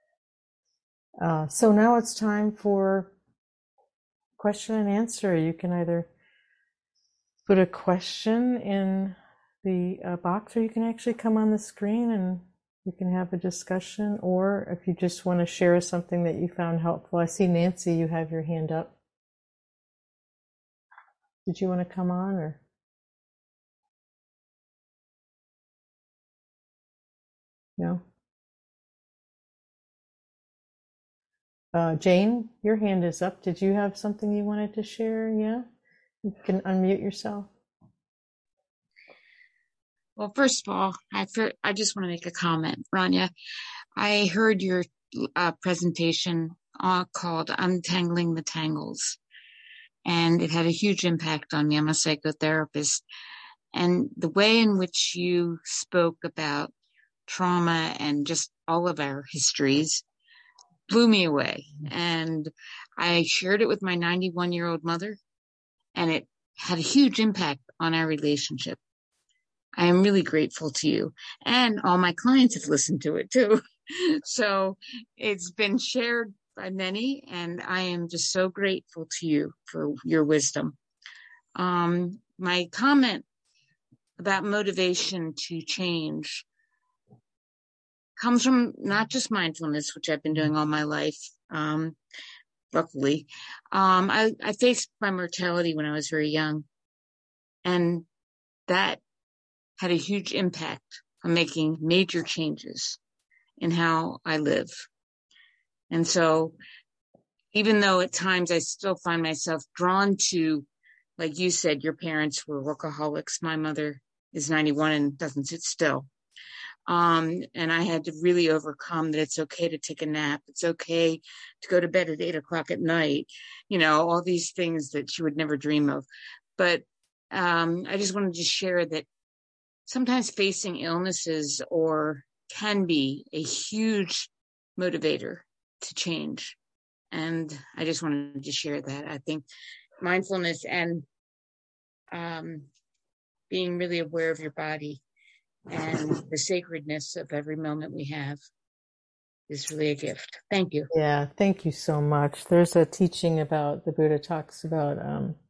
So now it's time for question and answer. You can either put a question in the box, or you can actually come on the screen and you can have a discussion, or if you just want to share something that you found helpful. I see Nancy, you have your hand up. Did you want to come on, or? No? Jane, your hand is up. Did you have something you wanted to share? Yeah? You can unmute yourself. Well, first of all, I just want to make a comment, Rania. I heard your presentation called Untangling the Tangles, and it had a huge impact on me. I'm a psychotherapist, and the way in which you spoke about trauma and just all of our histories blew me away. And I shared it with my 91-year-old mother, and it had a huge impact on our relationship. I am really grateful to you. And all my clients have listened to it too. So it's been shared by many, and I am just so grateful to you for your wisdom. My comment about motivation to change comes from not just mindfulness, which I've been doing all my life, luckily. I faced my mortality when I was very young, and that had a huge impact on making major changes in how I live. And so even though at times I still find myself drawn to like you said, your parents were workaholics. My mother is 91 and doesn't sit still. And I had to really overcome that it's okay to take a nap. It's okay to go to bed at 8 o'clock at night. All these things that she would never dream of. But I just wanted to share that sometimes facing illnesses or can be a huge motivator to change. And I just wanted to share that. I think mindfulness and being really aware of your body and the sacredness of every moment we have is really a gift. Thank you. Yeah, thank you so much. There's a teaching about the Buddha talks about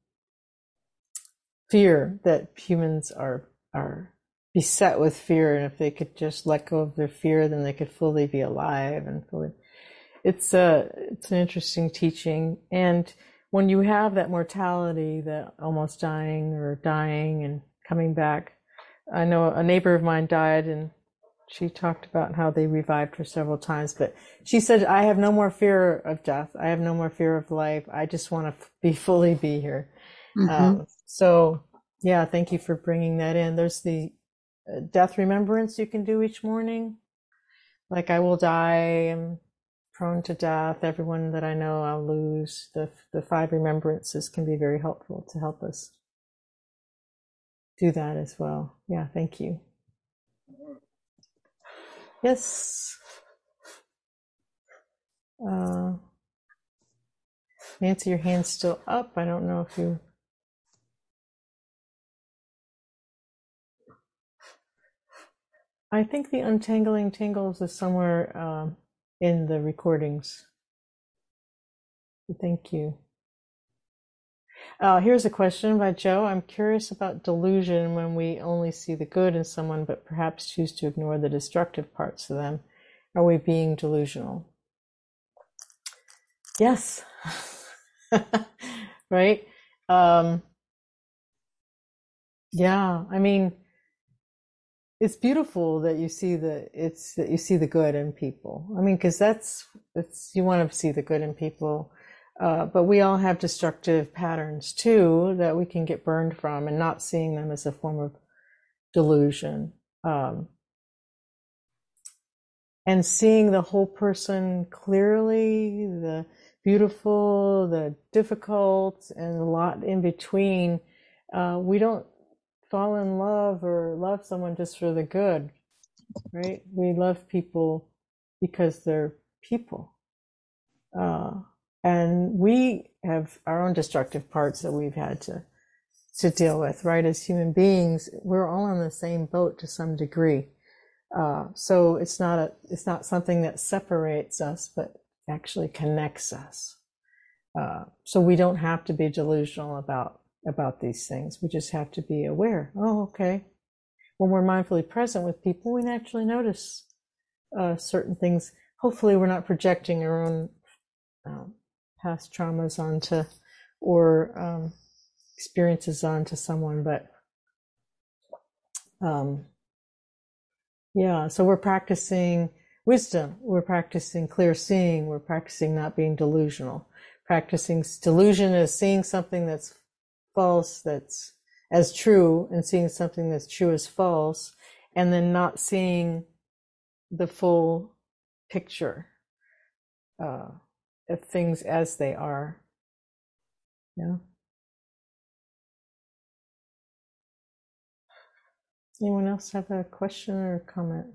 fear, that humans are beset with fear, and if they could just let go of their fear, then they could fully be alive and fully. It's an interesting teaching, and when you have that mortality, that almost dying and coming back. I know a neighbor of mine died, and she talked about how they revived her several times, but she said, I have no more fear of death. I have no more fear of life. I just want to fully be here. Mm-hmm. So yeah, thank you for bringing that in. There's the death remembrance you can do each morning. Like, I will die, I'm prone to death, everyone that I know I'll lose. The 5 remembrances can be very helpful to help us do that as well. Yeah, thank you. Yes. Nancy, your hand's still up. I don't know if you... I think the Untangling Tingles is somewhere in the recordings. Thank you. Here's a question by Joe. I'm curious about delusion when we only see the good in someone, but perhaps choose to ignore the destructive parts of them. Are we being delusional? Yes. Right? Yeah, I mean, it's beautiful that you see the good in people. I mean, because that's you want to see the good in people, but we all have destructive patterns too that we can get burned from, and not seeing them as a form of delusion, and seeing the whole person clearly, the beautiful, the difficult, and a lot in between. We don't fall in love or love someone just for the good, right? We love people because they're people. And we have our own destructive parts that we've had to deal with, right? As human beings, we're all in the same boat to some degree. So it's not something that separates us, but actually connects us. So we don't have to be delusional about these things. We just have to be aware. Oh, okay. When we're mindfully present with people, we naturally notice certain things. Hopefully, we're not projecting our own past traumas onto or experiences onto someone, but yeah. So we're practicing wisdom. We're practicing clear seeing. We're practicing not being delusional. Practicing delusion is seeing something that's false that's as true, and seeing something that's true as false, and then not seeing the full picture of things as they are. Yeah. Anyone else have a question or a comment?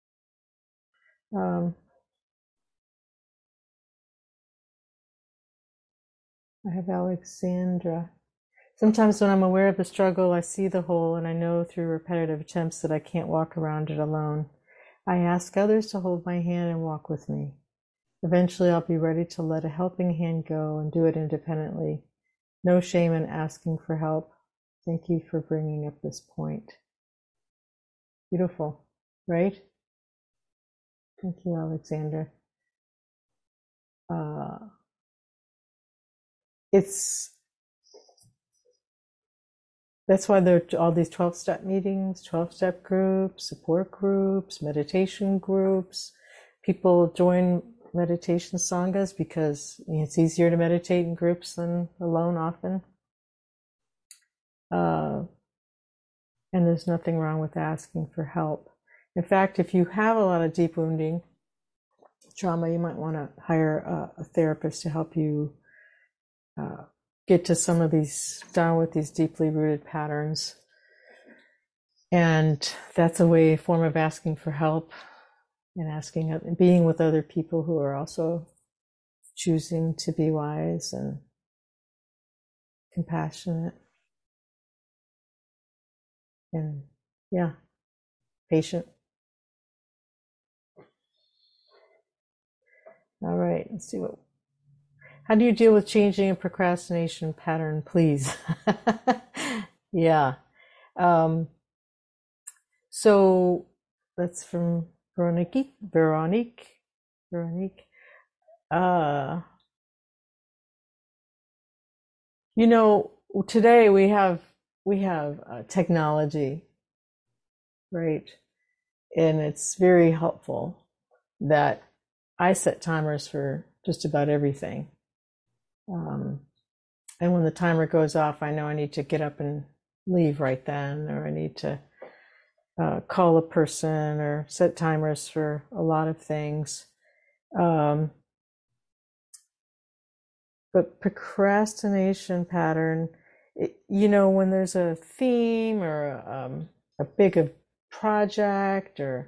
I have Alexandra. Sometimes when I'm aware of the struggle, I see the whole, and I know through repetitive attempts that I can't walk around it alone. I ask others to hold my hand and walk with me. Eventually, I'll be ready to let a helping hand go and do it independently. No shame in asking for help. Thank you for bringing up this point. Beautiful, right? Thank you, Alexander. That's why there are all these 12-step meetings, 12-step groups, support groups, meditation groups. People join meditation sanghas because it's easier to meditate in groups than alone often. Uh, and there's nothing wrong with asking for help. In fact, if you have a lot of deep wounding trauma, you might want to hire a therapist to help you get to some of these, down with these deeply rooted patterns. And that's a form of asking for help, and being with other people who are also choosing to be wise and compassionate and, yeah, patient. All right, let's see what. How do you deal with changing a procrastination pattern, please? Yeah. Um, so that's from Veronique. Veronique. Uh, you know, today we have technology, right? And it's very helpful that I set timers for just about everything. And when the timer goes off, I know I need to get up and leave right then, or I need to call a person or set timers for a lot of things. Um, but procrastination pattern, when there's a theme or a big project or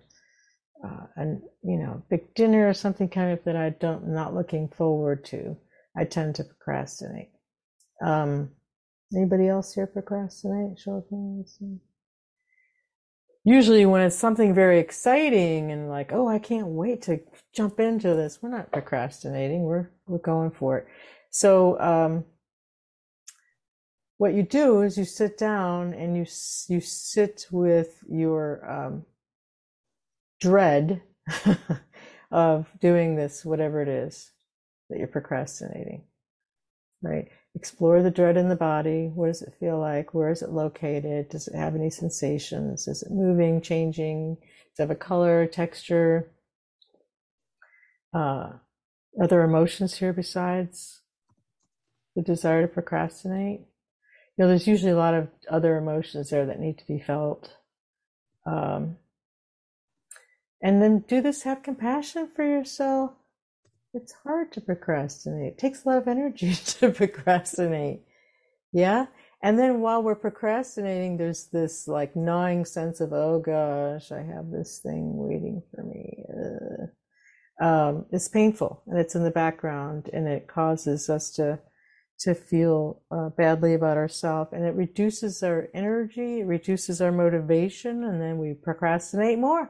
big dinner or something kind of that not looking forward to, I tend to procrastinate. Anybody else here procrastinate? Show of hands. Usually when it's something very exciting and like, oh, I can't wait to jump into this, we're not procrastinating, we're going for it. So what you do is you sit down and you sit with your dread of doing this, whatever it is that you're procrastinating, right? Explore the dread in the body. What does it feel like? Where is it located? Does it have any sensations? Is it moving, changing? Does it have a color, texture? Are there emotions here besides the desire to procrastinate? There's usually a lot of other emotions there that need to be felt. And then have compassion for yourself. It's hard to procrastinate. It takes a lot of energy to procrastinate. Yeah. And then while we're procrastinating, there's this like gnawing sense of, oh gosh, I have this thing waiting for me. It's painful and it's in the background and it causes us to feel badly about ourselves, and it reduces our energy, it reduces our motivation, and then we procrastinate more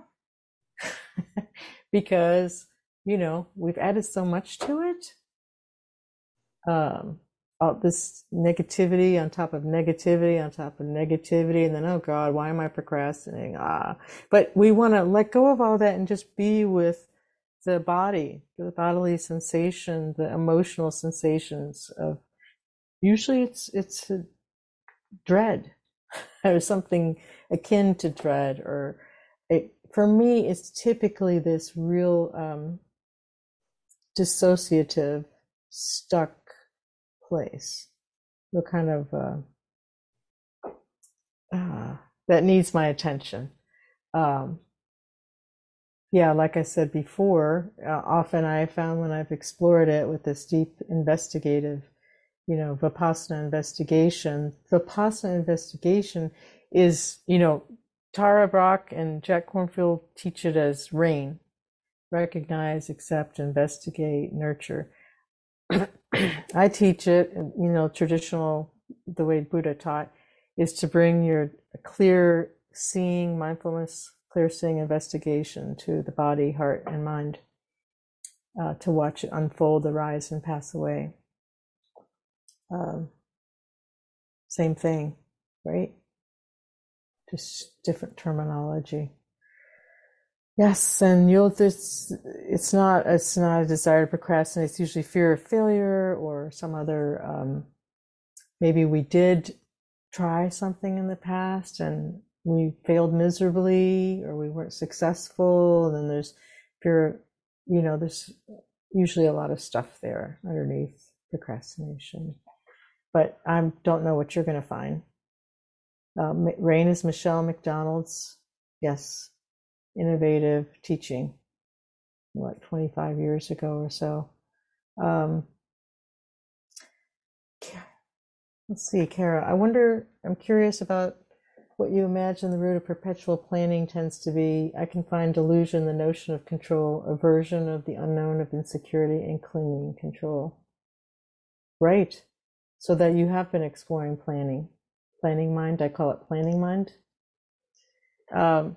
because we've added so much to it. All this negativity on top of negativity on top of negativity, and then, oh God, why am I procrastinating? But we want to let go of all that and just be with the body, the bodily sensation, the emotional sensations of. Usually, it's a dread or something akin to dread, or for me, it's typically this real dissociative, stuck place. The kind of that needs my attention. Yeah, like I said before, often I have found when I've explored it with this deep investigative, Vipassana investigation. Vipassana investigation is, Tara Brach and Jack Kornfield teach it as RAIN: recognize, accept, investigate, nurture. I teach it, traditional, the way Buddha taught, is to bring your clear seeing, mindfulness, clear seeing investigation to the body, heart, and mind, to watch it unfold, arise, and pass away. Same thing, right? Just different terminology. Yes, and it's not a desire to procrastinate. It's usually fear of failure or some other. Maybe we did try something in the past and we failed miserably, or we weren't successful. And then there's fear. There's usually a lot of stuff there underneath procrastination. But I don't know what you're going to find. Rain is Michelle McDonald's, yes, innovative teaching, like 25 years ago or so. Um, let's see, Kara, I'm curious about what you imagine the root of perpetual planning tends to be. I can find delusion, the notion of control, aversion of the unknown, of insecurity, and clinging control. Right. So that you have been exploring planning. Planning mind, I call it planning mind. Um,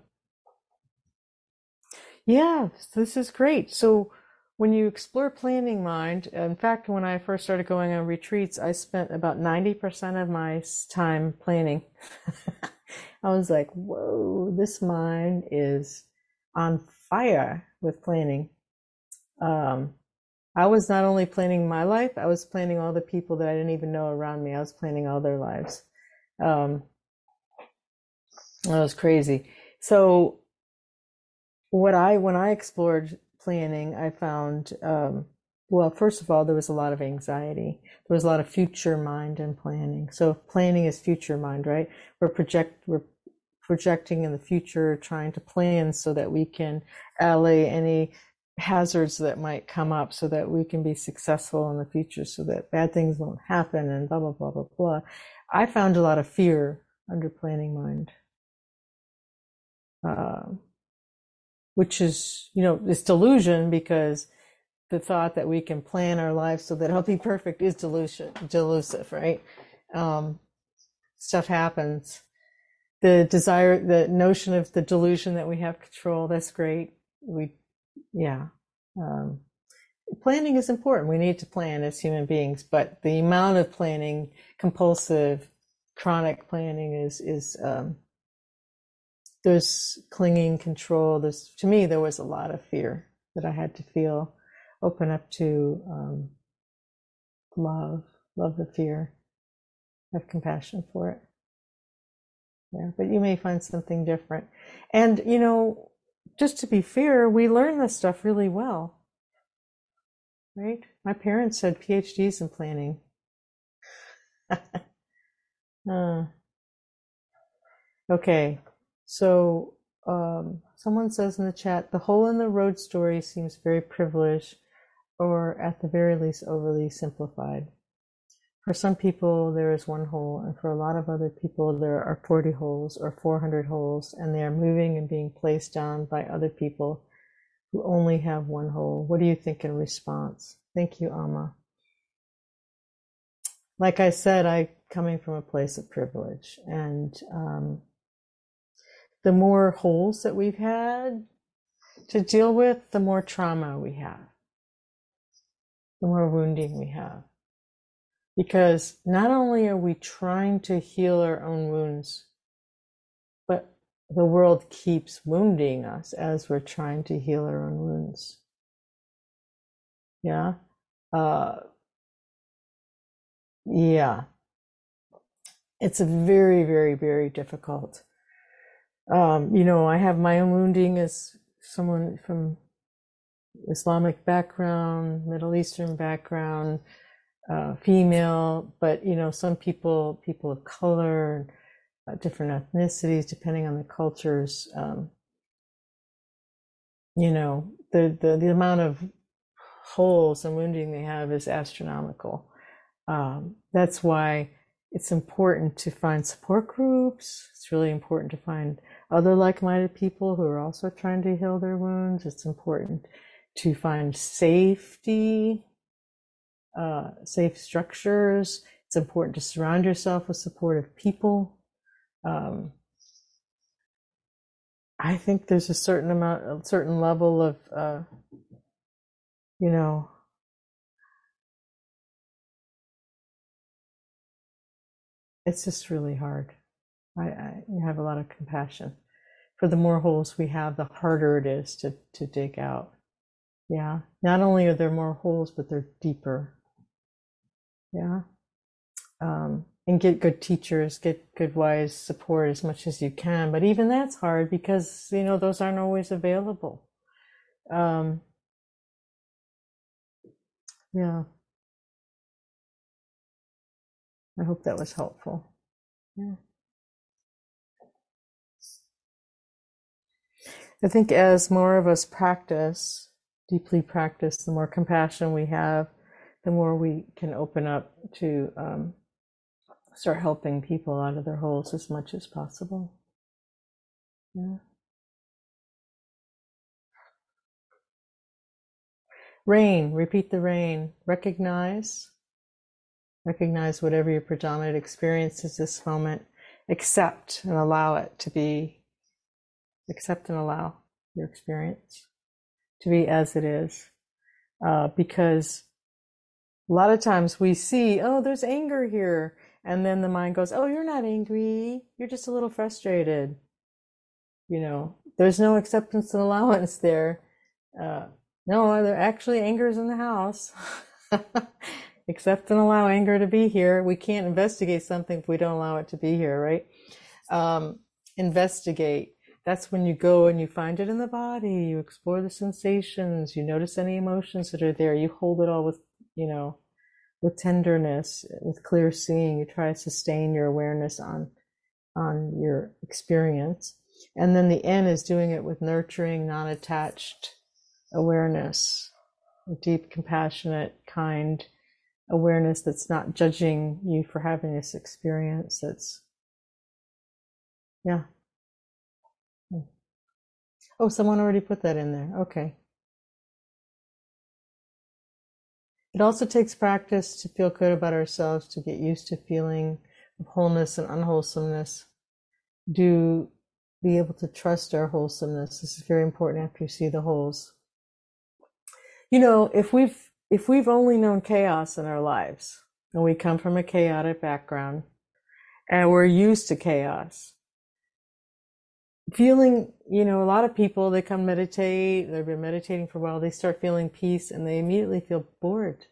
yeah, this is great. So when you explore planning mind, in fact, when I first started going on retreats, I spent about 90% of my time planning. I was like, whoa, this mind is on fire with planning. Um, I was not only planning my life, I was planning all the people that I didn't even know around me. I was planning all their lives. Um, that was crazy. So when I explored planning, I found, well, first of all, there was a lot of anxiety. There was a lot of future mind in planning. So planning is future mind, right? We're projecting in the future, trying to plan so that we can allay any hazards that might come up so that we can be successful in the future so that bad things won't happen and blah, blah, blah, blah, blah. I found a lot of fear under planning mind, uh, which is, it's delusion because the thought that we can plan our lives so that it'll be perfect is delusive, right? Um, Stuff happens. The notion of the delusion that we have control, that's great. Yeah. Um, Planning is important. We need to plan as human beings, but the amount of planning, compulsive, chronic planning there's clinging control. To me, there was a lot of fear that I had to feel, open up to love the fear, have compassion for it. Yeah, but you may find something different. And, just to be fair, we learn this stuff really well, right? My parents had PhDs in planning. Uh, okay, so someone says in the chat, the hole in the road story seems very privileged, or at the very least overly simplified. For some people, there is one hole, and for a lot of other people, there are 40 holes or 400 holes, and they are moving and being placed down by other people who only have one hole. What do you think in response? Thank you, Amma. Like I said, I coming from a place of privilege, and the more holes that we've had to deal with, the more trauma we have, the more wounding we have. Because not only are we trying to heal our own wounds, but the world keeps wounding us as we're trying to heal our own wounds. Yeah. Yeah. It's a very, very, very difficult. I have my own wounding as someone from Islamic background, Middle Eastern background, female, but some people of color, different ethnicities, depending on the cultures. The amount of holes and wounding they have is astronomical. That's why it's important to find support groups. It's really important to find other like-minded people who are also trying to heal their wounds. It's important to find safety, safe structures. It's important to surround yourself with supportive people. I think there's a certain level of, you know, it's just really hard. I have a lot of compassion. For the more holes we have, the harder it is to dig out. Yeah. Not only are there more holes, but they're deeper. Yeah. And get good teachers, get good wise support as much as you can. But even that's hard because, those aren't always available. Um, yeah. I hope that was helpful. Yeah. I think as more of us practice, deeply practice, the more compassion we have, the more we can open up to start helping people out of their holes as much as possible. Yeah. Rain, repeat the rain. Recognize whatever your predominant experience is this moment. Accept and allow it to be, accept and allow your experience to be as it is. Because a lot of times we see, oh, there's anger here. And then the mind goes, oh, you're not angry. You're just a little frustrated. There's no acceptance and allowance there. No, there actually anger is in the house. Accept and allow anger to be here. We can't investigate something if we don't allow it to be here, right? Investigate. That's when you go and you find it in the body. You explore the sensations. You notice any emotions that are there. You hold it all with, with tenderness, with clear seeing. You try to sustain your awareness on your experience. And then the N is doing it with nurturing, non-attached awareness, deep, compassionate, kind awareness that's not judging you for having this experience. Yeah. Oh, someone already put that in there. Okay. It also takes practice to feel good about ourselves, to get used to feeling of wholeness and unwholesomeness. Do be able to trust our wholesomeness. This is very important after you see the holes. If we've only known chaos in our lives, and we come from a chaotic background, and we're used to chaos, feeling, a lot of people, they come meditate, they've been meditating for a while, they start feeling peace, and they immediately feel bored.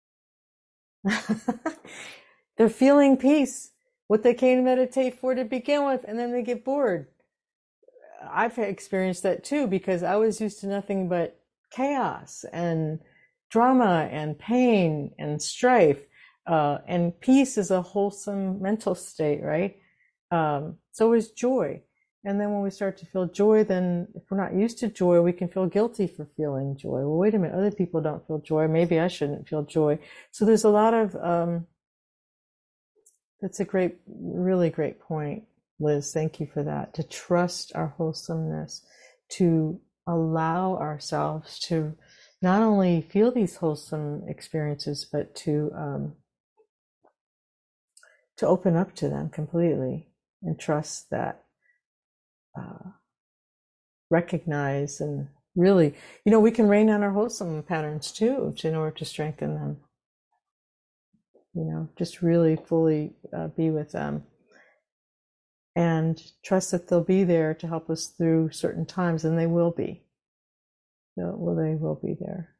They're feeling peace, what they came to meditate for to begin with, and then they get bored. I've experienced that too, because I was used to nothing but chaos and drama and pain and strife. And peace is a wholesome mental state, right? So is joy. And then when we start to feel joy, then if we're not used to joy, we can feel guilty for feeling joy. Well, wait a minute, other people don't feel joy. Maybe I shouldn't feel joy. So there's a lot of, that's a really great point, Liz. Thank you for that. To trust our wholesomeness, to allow ourselves to not only feel these wholesome experiences, but to open up to them completely and trust that, recognize and really, we can rain on our wholesome patterns too, in order to strengthen them. Just really fully be with them and trust that they'll be there to help us through certain times, and they will be. They will be there.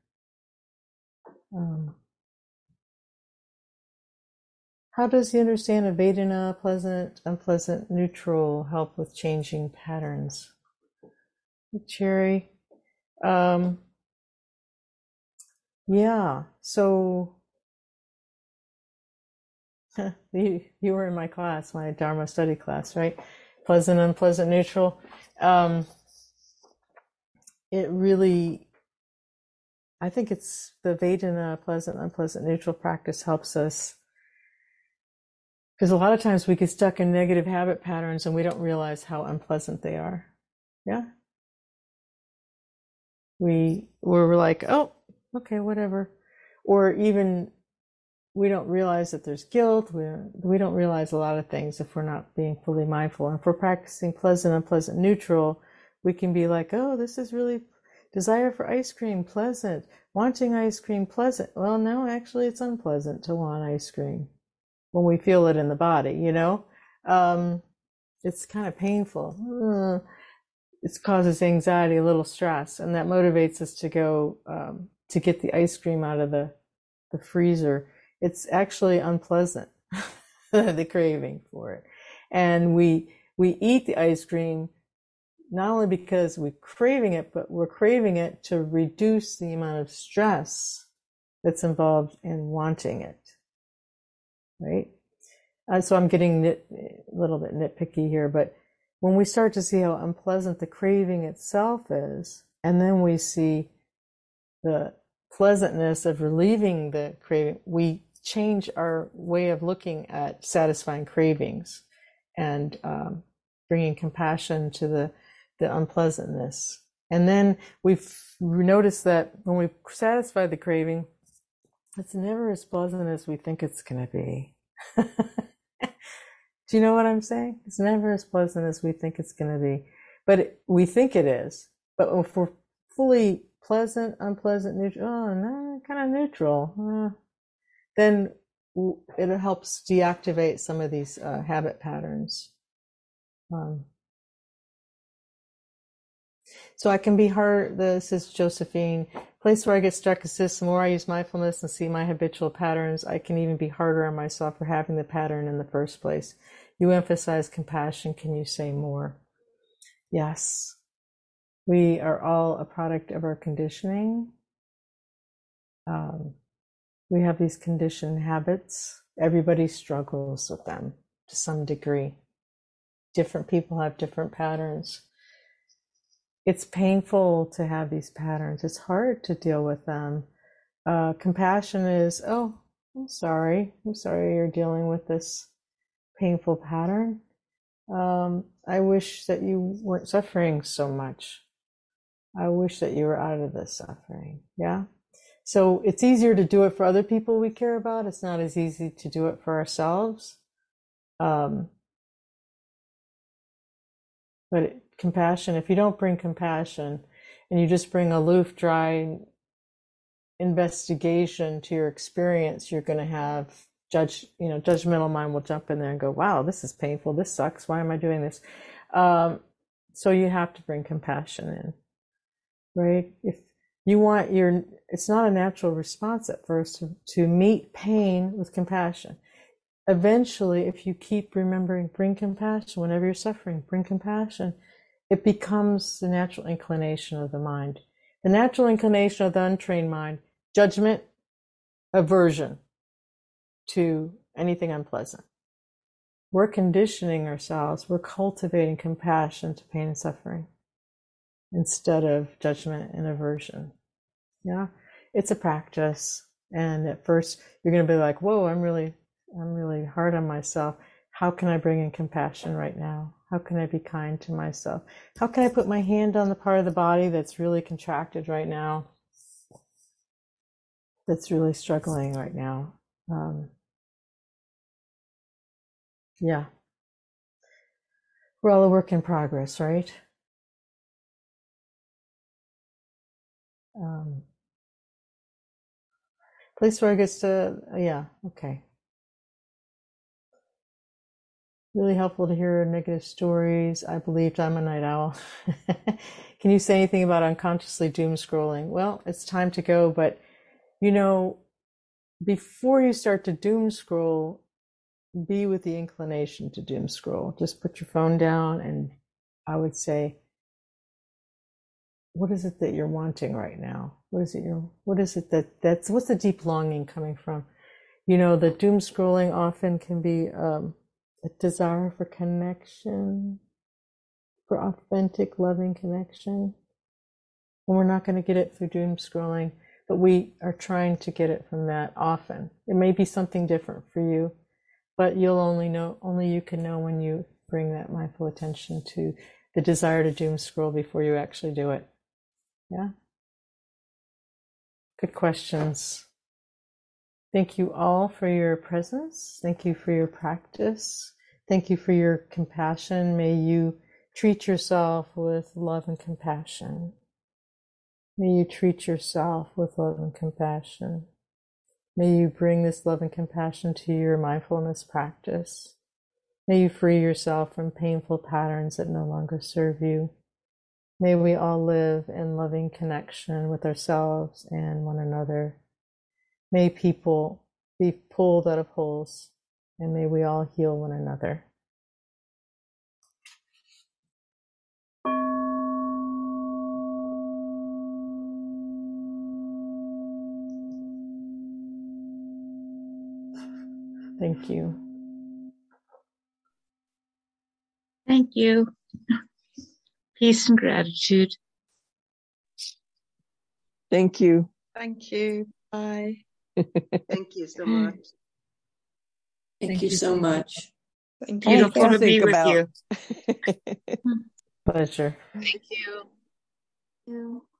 How does the understand of Vedana, pleasant, unpleasant, neutral, help with changing patterns? Cherry. Yeah, so you were in my class, my Dharma study class, right? Pleasant, unpleasant, neutral. It really, I think it's the Vedana, pleasant, unpleasant, neutral practice helps us, because a lot of times we get stuck in negative habit patterns and we don't realize how unpleasant they are. Yeah. We're like, oh, okay, whatever. Or even we don't realize that there's guilt. We don't realize a lot of things if we're not being fully mindful. And if we're practicing pleasant, unpleasant, neutral, we can be like, oh, this is really desire for ice cream, pleasant. Wanting ice cream, pleasant. Well, no, actually it's unpleasant to want ice cream when we feel it in the body, it's kind of painful. It causes anxiety, a little stress, and that motivates us to go to get the ice cream out of the freezer. It's actually unpleasant, the craving for it. And we eat the ice cream not only because we're craving it, but we're craving it to reduce the amount of stress that's involved in wanting it, right? So I'm getting a little bit nitpicky here, but when we start to see how unpleasant the craving itself is, and then we see the pleasantness of relieving the craving, we change our way of looking at satisfying cravings and bringing compassion to the unpleasantness. And then we've noticed that when we satisfy the craving, it's never as pleasant as we think it's going to be. Do you know what I'm saying? It's never as pleasant as we think it's going to be. But we think it is. But if we're fully pleasant, unpleasant, neutral, oh, no, kind of neutral, then it helps deactivate some of these habit patterns. So I can be hard, this is Josephine, place where I get stuck is this, the more I use mindfulness and see my habitual patterns, I can even be harder on myself for having the pattern in the first place. You emphasize compassion, can you say more? Yes. We are all a product of our conditioning. We have these conditioned habits. Everybody struggles with them to some degree. Different people have different patterns. It's painful to have these patterns. It's hard to deal with them. Compassion is, oh, I'm sorry. I'm sorry you're dealing with this painful pattern. I wish that you weren't suffering so much. I wish that you were out of this suffering. Yeah. So it's easier to do it for other people we care about. It's not as easy to do it for ourselves. But compassion, if you don't bring compassion and you just bring aloof, dry investigation to your experience, you're going to have judgmental mind will jump in there and go, wow, this is painful. This sucks. Why am I doing this? So you have to bring compassion in, right? If you want it's not a natural response at first to meet pain with compassion. Eventually, if you keep remembering, bring compassion, whenever you're suffering, bring compassion, it becomes the natural inclination of the mind. The natural inclination of the untrained mind, judgment, aversion to anything unpleasant. We're conditioning ourselves, we're cultivating compassion to pain and suffering instead of judgment and aversion. Yeah, it's a practice. And at first you're going to be like, whoa, I'm really hard on myself. How can I bring in compassion right now? How can I be kind to myself? How can I put my hand on the part of the body that's really contracted right now? That's really struggling right now. Yeah. We're all a work in progress, right? Place where it gets to, yeah, okay. Really helpful to hear negative stories. I believed I'm a night owl. Can you say anything about unconsciously doom scrolling? Well, it's time to go, but before you start to doom scroll, be with the inclination to doom scroll. Just put your phone down and I would say, what is it that you're wanting right now? What's the deep longing coming from? The doom scrolling often can be a desire for connection, for authentic, loving connection. And we're not going to get it through doom scrolling, but we are trying to get it from that often. It may be something different for you, but only you can know when you bring that mindful attention to the desire to doom scroll before you actually do it. Yeah? Good questions. Thank you all for your presence. Thank you for your practice. Thank you for your compassion. May you treat yourself with love and compassion. May you treat yourself with love and compassion. May you bring this love and compassion to your mindfulness practice. May you free yourself from painful patterns that no longer serve you. May we all live in loving connection with ourselves and one another. May people be pulled out of holes, and may we all heal one another. Thank you. Thank you. Peace and gratitude. Thank you. Thank you. Bye. Thank you so much. Thank you so much. Thank you. Beautiful to be with you. Pleasure. Thank you.